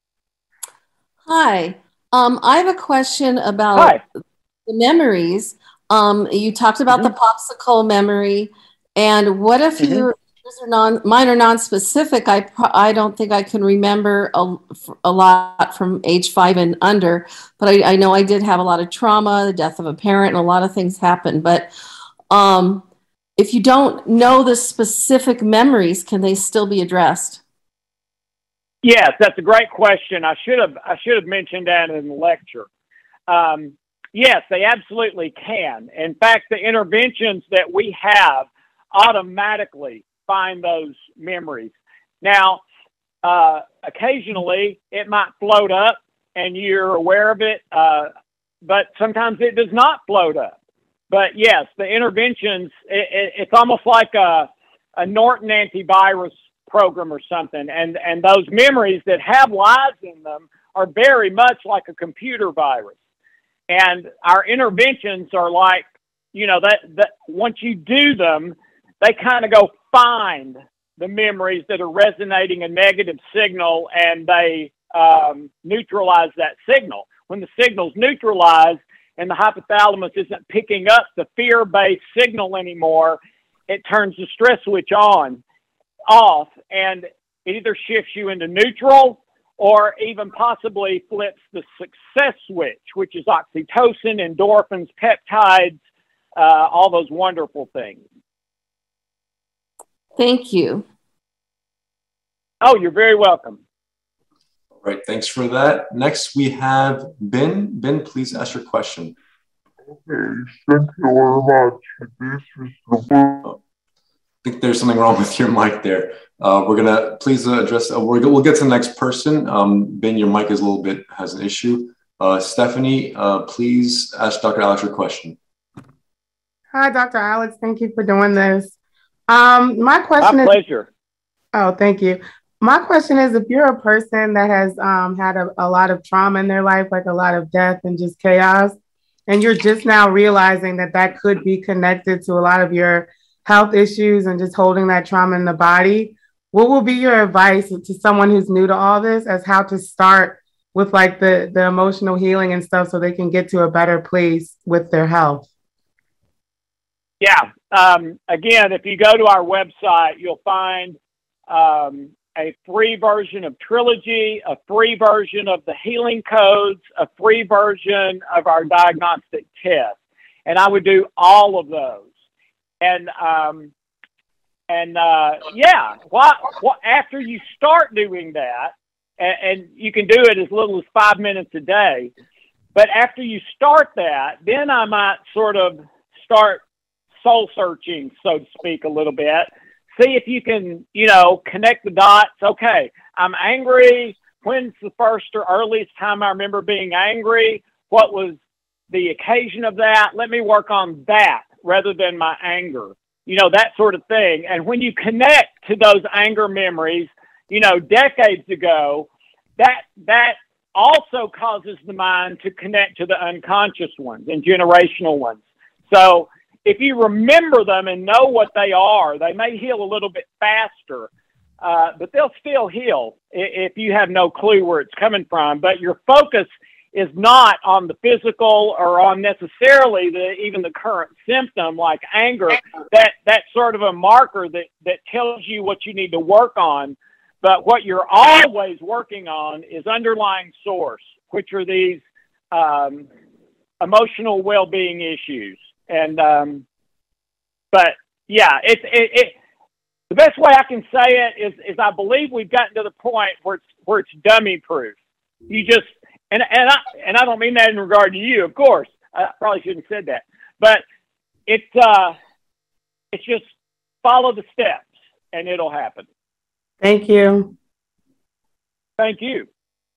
Hi. I have a question about the memories. You talked about the popsicle memory, and what if mine are non-specific? I don't think I can remember a lot from age 5 and under, but I know I did have a lot of trauma, the death of a parent, and a lot of things happened. But if you don't know the specific memories, can they still be addressed? Yes, that's a great question. I should have mentioned that in the lecture. Yes, they absolutely can. In fact, the interventions that we have automatically find those memories. Now, occasionally it might float up and you're aware of it, but sometimes it does not float up. But yes, the interventions, it's almost like a Norton antivirus program or something. And those memories that have lies in them are very much like a computer virus. And our interventions are like, that once you do them, they kind of go find the memories that are resonating a negative signal, and they neutralize that signal. When the signal's neutralized and the hypothalamus isn't picking up the fear-based signal anymore, it turns the stress switch off, and it either shifts you into neutral or even possibly flips the success switch, which is oxytocin, endorphins, peptides, all those wonderful things. Thank you. Oh, you're very welcome. All right, thanks for that. Next, we have Ben. Ben, please ask your question. Okay, thank you very much. This is the I think there's something wrong with your mic there. We're gonna please address. We'll get to the next person. Ben, your mic has an issue. Stephanie, please ask Dr. Alex your question. Hi, Dr. Alex. Thank you for doing this. My question is. My pleasure. Oh, thank you. My question is, if you're a person that has had a lot of trauma in their life, like a lot of death and just chaos, and you're just now realizing that could be connected to a lot of your health issues and just holding that trauma in the body, what will be your advice to someone who's new to all this as how to start with like the emotional healing and stuff so they can get to a better place with their health? Yeah. Again, if you go to our website, you'll find a free version of Trilogy, a free version of the healing codes, a free version of our diagnostic test. And I would do all of those. And after you start doing that, and you can do it as little as 5 minutes a day, but after you start that, then I might sort of start soul searching, so to speak, a little bit. See if you can, connect the dots. Okay, I'm angry. When's the first or earliest time I remember being angry? What was the occasion of that? Let me work on that rather than my anger, that sort of thing. And when you connect to those anger memories, decades ago, that also causes the mind to connect to the unconscious ones and generational ones. So if you remember them and know what they are, they may heal a little bit faster, but they'll still heal if you have no clue where it's coming from. But your focus is not on the physical or on necessarily even the current symptom like anger. That's sort of a marker that tells you what you need to work on. But what you're always working on is underlying source, which are these emotional well-being issues. And but yeah, The best way I can say it is I believe we've gotten to the point where it's dummy proof. You just and I don't mean that in regard to you, of course. I probably shouldn't have said that, but it's just follow the steps and it'll happen. Thank you. Thank you.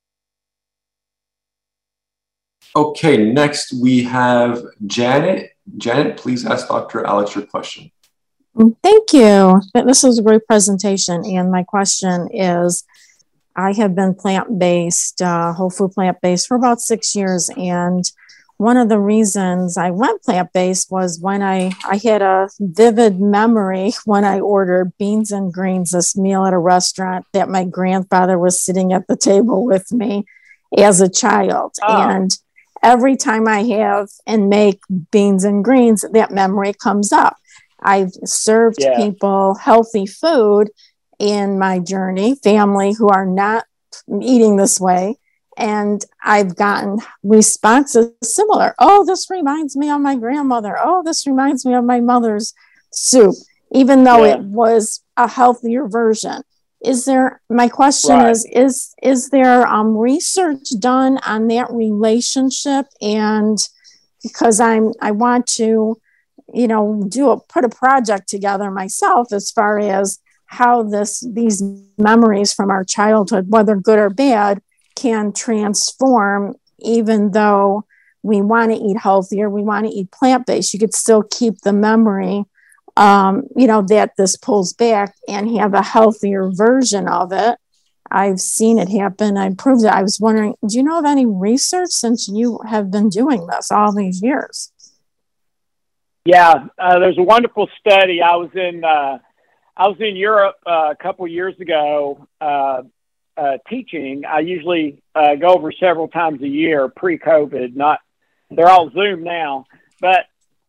Okay, next we have Janet. Janet, please ask Dr. Alex your question. Thank you. This was a great presentation. And my question is, I have been plant-based, whole food plant-based for about 6 years. And one of the reasons I went plant-based was when I had a vivid memory when I ordered beans and greens, this meal at a restaurant, that my grandfather was sitting at the table with me as a child. Oh. And every time I have and make beans and greens, that memory comes up. I've served people healthy food in my journey, family who are not eating this way. And I've gotten responses similar. Oh, this reminds me of my grandmother. Oh, this reminds me of my mother's soup, even though it was a healthier version. My question is there research done on that relationship? And because I want to, put a project together myself as far as how these memories from our childhood, whether good or bad, can transform. Even though we want to eat healthier, we want to eat plant-based, you could still keep the memory that this pulls back and have a healthier version of it. I've seen it happen. I proved it. I was wondering, do you know of any research since you have been doing this all these years? Yeah, there's a wonderful study. I was in Europe a couple of years ago teaching. I usually go over several times a year pre-COVID. They're all Zoom now, but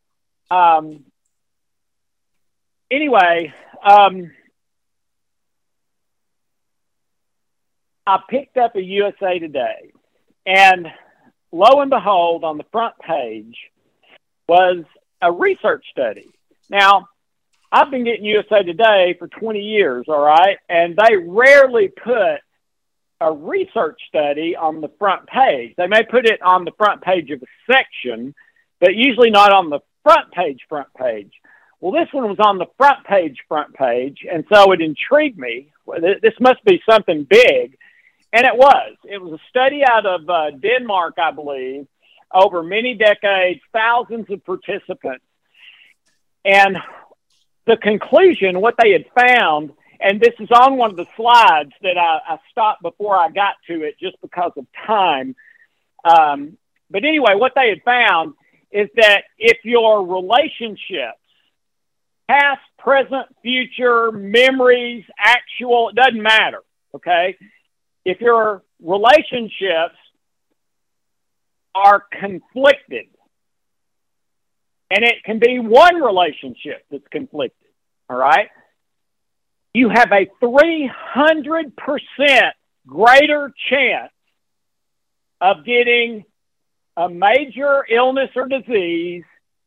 anyway, I picked up a USA Today, and lo and behold, on the front page was a research study. Now, I've been getting USA Today for 20 years, all right, and they rarely put a research study on the front page. They may put it on the front page of a section, but usually not on the front page. Well, this one was on the front page, and so it intrigued me. This must be something big, and it was. It was a study out of Denmark, I believe, over many decades, thousands of participants. And the conclusion, what they had found, and this is on one of the slides that I stopped before I got to it just because of time. But anyway, what they had found is that if your relationships, past, present, future, memories, actual, it doesn't matter, okay? If your relationships are conflicted, and it can be one relationship that's conflicted, all right? You have a 300% greater chance of getting a major illness or disease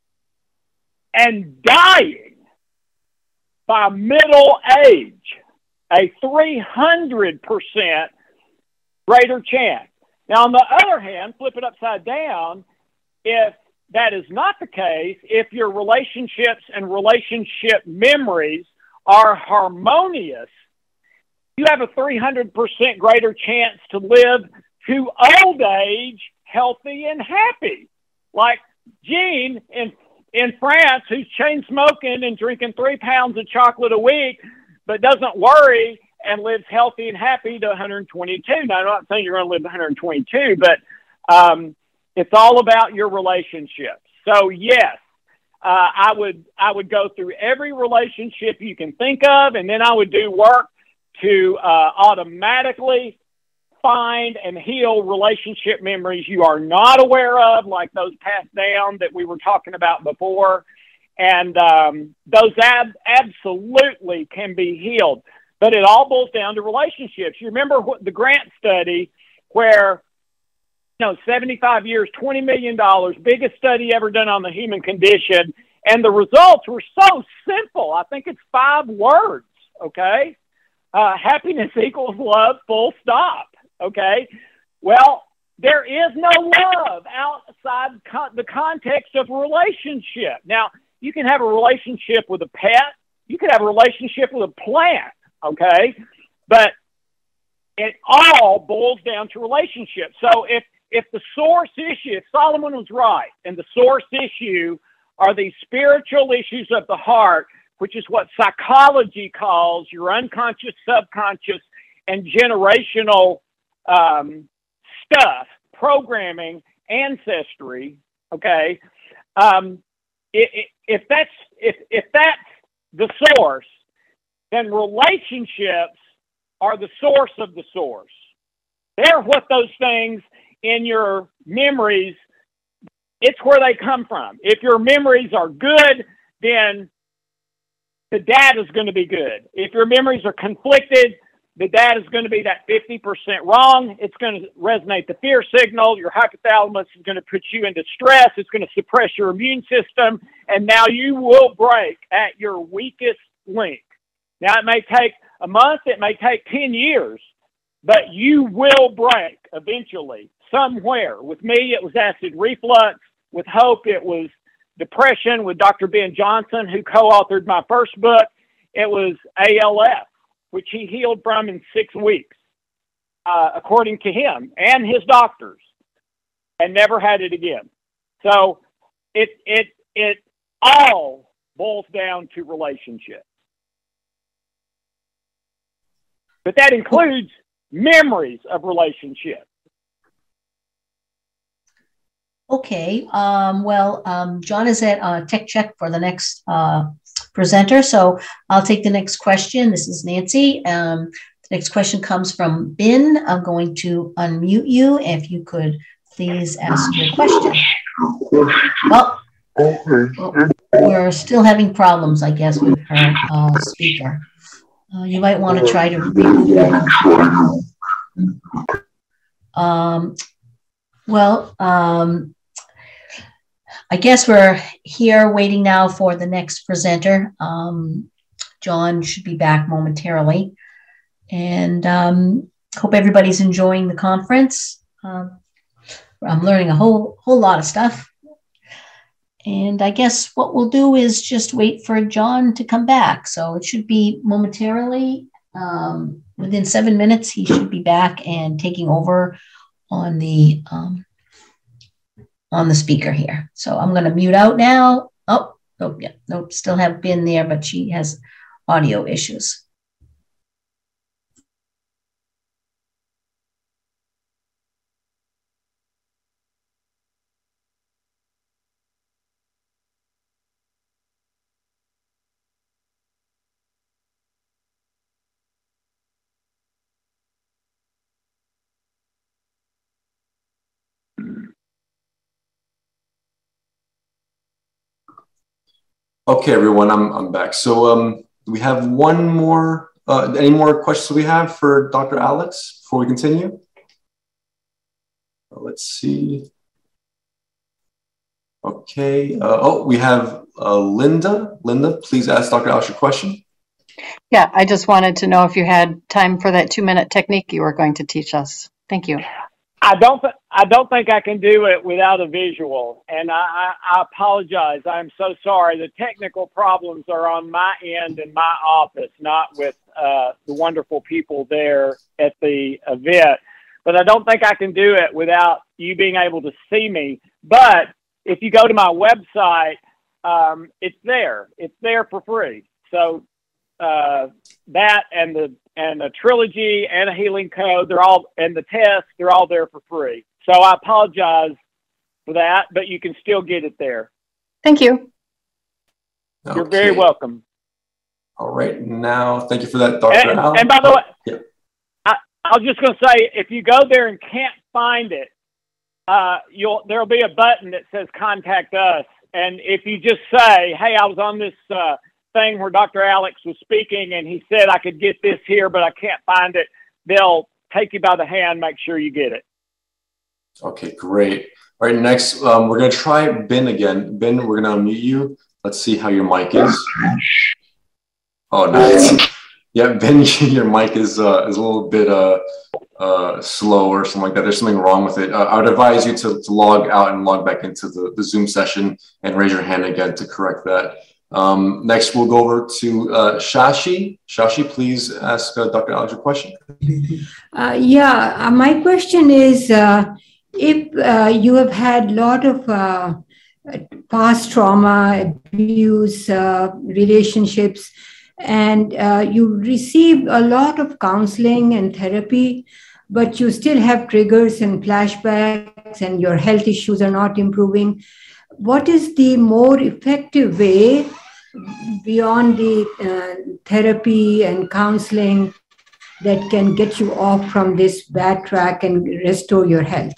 and dying by middle age. A 300% greater chance. Now, on the other hand, flip it upside down. If that is not the case, if your relationships and relationship memories are harmonious, you have a 300% greater chance to live to old age healthy and happy. Like Jean in France, who's chain smoking and drinking 3 pounds of chocolate a week, but doesn't worry and lives healthy and happy to 122. Now, I'm not saying you're going to live 122, but it's all about your relationships. So yes, I would go through every relationship you can think of, and then I would do work to automatically find and heal relationship memories you are not aware of, like those passed down that we were talking about before. And those absolutely can be healed. But it all boils down to relationships. You remember the Grant study where, 75 years, $20 million, biggest study ever done on the human condition. And the results were so simple. I think it's 5 words. okay? Happiness equals love, full stop, okay? Well, there is no love outside the context of a relationship. Now, you can have a relationship with a pet. You can have a relationship with a plant, okay? But it all boils down to relationships. So if the source issue, if Solomon was right, and the source issue are these spiritual issues of the heart, which is what psychology calls your unconscious, subconscious, and generational stuff, programming, ancestry, okay? If that's the source, then relationships are the source of the source. They're what those things in your memories, it's where they come from. If your memories are good, then the data is going to be good. If your memories are conflicted, the data is going to be that 50% wrong. It's going to resonate the fear signal. Your hypothalamus is going to put you into stress. It's going to suppress your immune system. And now you will break at your weakest link. Now, it may take a month. It may take 10 years. But you will break eventually somewhere. With me, it was acid reflux. With Hope, it was depression. With Dr. Ben Johnson, who co-authored my first book, it was ALS, which he healed from in 6 weeks, according to him and his doctors, and never had it again. So it all boils down to relationships. But that includes memories of relationships. Okay. John is at tech check for the next presenter. So I'll take the next question. This is Nancy. The next question comes from Ben. I'm going to unmute you. If you could please ask your question. Well, we're still having problems, I guess, with her speaker. You might want to try to reboot her. I guess we're here waiting now for the next presenter. John should be back momentarily. And hope everybody's enjoying the conference. I'm learning a whole lot of stuff. And I guess what we'll do is just wait for John to come back. So it should be momentarily. Within 7 minutes, he should be back and taking over on the speaker here. So I'm going to mute out now. Oh, yeah, nope, still have Ben there, but she has audio issues. Okay, everyone, I'm back. So we have one more, any more questions we have for Dr. Alex before we continue? Let's see. Okay, we have Linda. Linda, please ask Dr. Alex your question. Yeah, I just wanted to know if you had time for that 2-minute technique you were going to teach us. Thank you. I don't think I can do it without a visual, and I apologize. I'm so sorry. The technical problems are on my end in my office, not with the wonderful people there at the event. But I don't think I can do it without you being able to see me. But if you go to my website, it's there. It's there for free. So that and a trilogy and a healing code, they're all, and the test, they're all there for free. So I apologize for that, but you can still get it there. Thank you. Okay. You're very welcome. All right, now thank you for that, Dr. Allen. And by the way, yeah. I was just going to say, if you go there and can't find it, there'll be a button that says contact us. And if you just say, hey, I was on this thing where Dr. Alex was speaking and he said I could get this here, but I can't find it, they'll take you by the hand, make sure you get it. Okay, great. All right, next, we're going to try Ben again. Ben, we're going to unmute you. Let's see how your mic is. Oh, nice. Yeah, Ben, your mic is a little bit slow or something like that. There's something wrong with it. I would advise you to log out and log back into the Zoom session and raise your hand again to correct that. Next, we'll go over to Shashi. Shashi, please ask Dr. Alex a question. My question is, if you have had a lot of past trauma, abuse, relationships, and you received a lot of counseling and therapy, but you still have triggers and flashbacks and your health issues are not improving, what is the more effective way beyond the therapy and counseling that can get you off from this bad track and restore your health?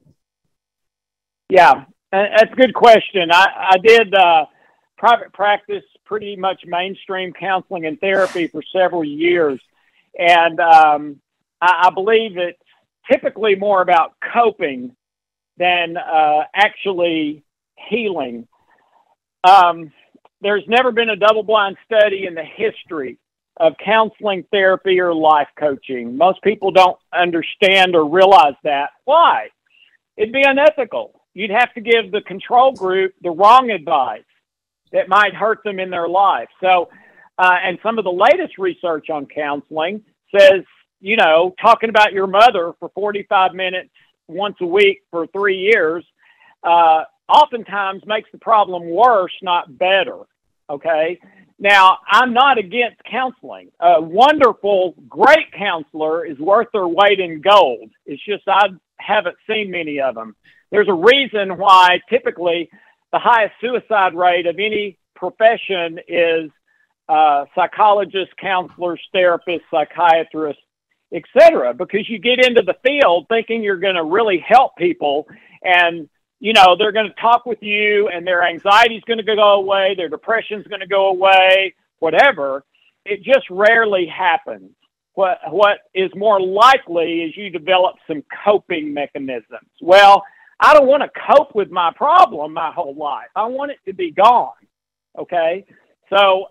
Yeah, that's a good question. I did private practice, pretty much mainstream counseling and therapy for several years. And I believe it's typically more about coping than actually healing. There's never been a double-blind study in the history of counseling, therapy, or life coaching. Most people don't understand or realize that. Why? It'd be unethical. You'd have to give the control group the wrong advice that might hurt them in their life. So, and some of the latest research on counseling says, you know, talking about your mother for 45 minutes once a week for 3 years, oftentimes makes the problem worse, not better. Okay. Now, I'm not against counseling. A wonderful, great counselor is worth their weight in gold. It's just I haven't seen many of them. There's a reason why typically the highest suicide rate of any profession is psychologists, counselors, therapists, psychiatrists, etc. Because you get into the field thinking you're going to really help people, and you know they're going to talk with you, and their anxiety is going to go away, their depression is going to go away, whatever. It just rarely happens. What is more likely is you develop some coping mechanisms. Well, I don't want to cope with my problem my whole life. I want it to be gone. Okay. So,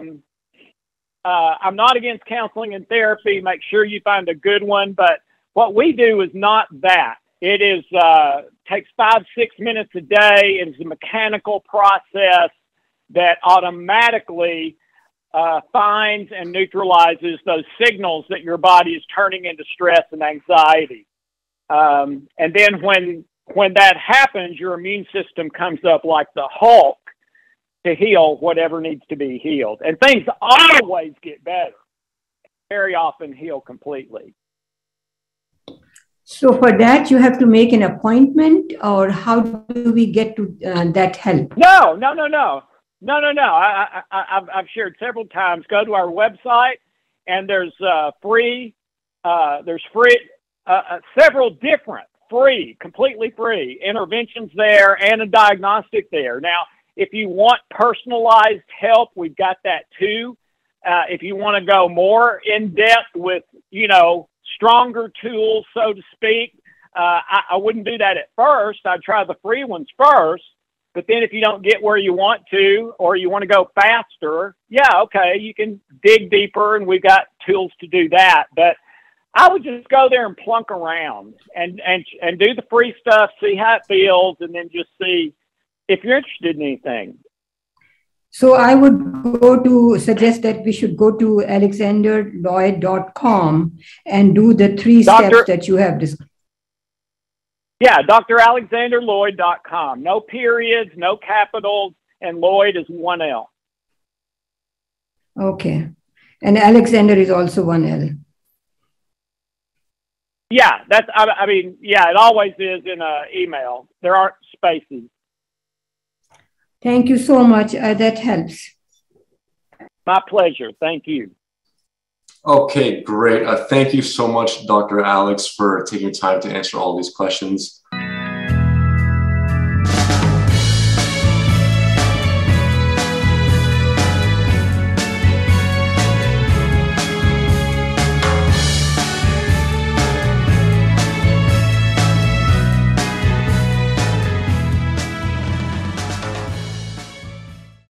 I'm not against counseling and therapy. Make sure you find a good one. But what we do is not that. It is, takes 5-6 minutes a day. It is a mechanical process that automatically finds and neutralizes those signals that your body is turning into stress and anxiety. And then when that happens, your immune system comes up like the Hulk to heal whatever needs to be healed. And things always get better. Very often heal completely. So for that, you have to make an appointment, or how do we get to that help? No. I've shared several times. Go to our website, and there's several different free, completely free interventions there and a diagnostic there. Now, if you want personalized help, we've got that too. If you want to go more in depth with, you know, stronger tools, so to speak, I wouldn't do that at first. I'd try the free ones first. But then if you don't get where you want to, or you want to go faster, yeah, okay, you can dig deeper, and we've got tools to do that. But I would just go there and plunk around and do the free stuff, see how it feels, and then just see if you're interested in anything. So I would suggest that we should go to alexanderloyd.com and do the 3 steps that you have discussed. Yeah, dralexanderloyd.com. No periods, no capitals, and Lloyd is 1 L. Okay. And Alexander is also 1 L. Yeah, it always is in an email. There aren't spaces. Thank you so much. That helps. My pleasure. Thank you. Okay, great. Thank you so much, Dr. Alex, for taking time to answer all these questions.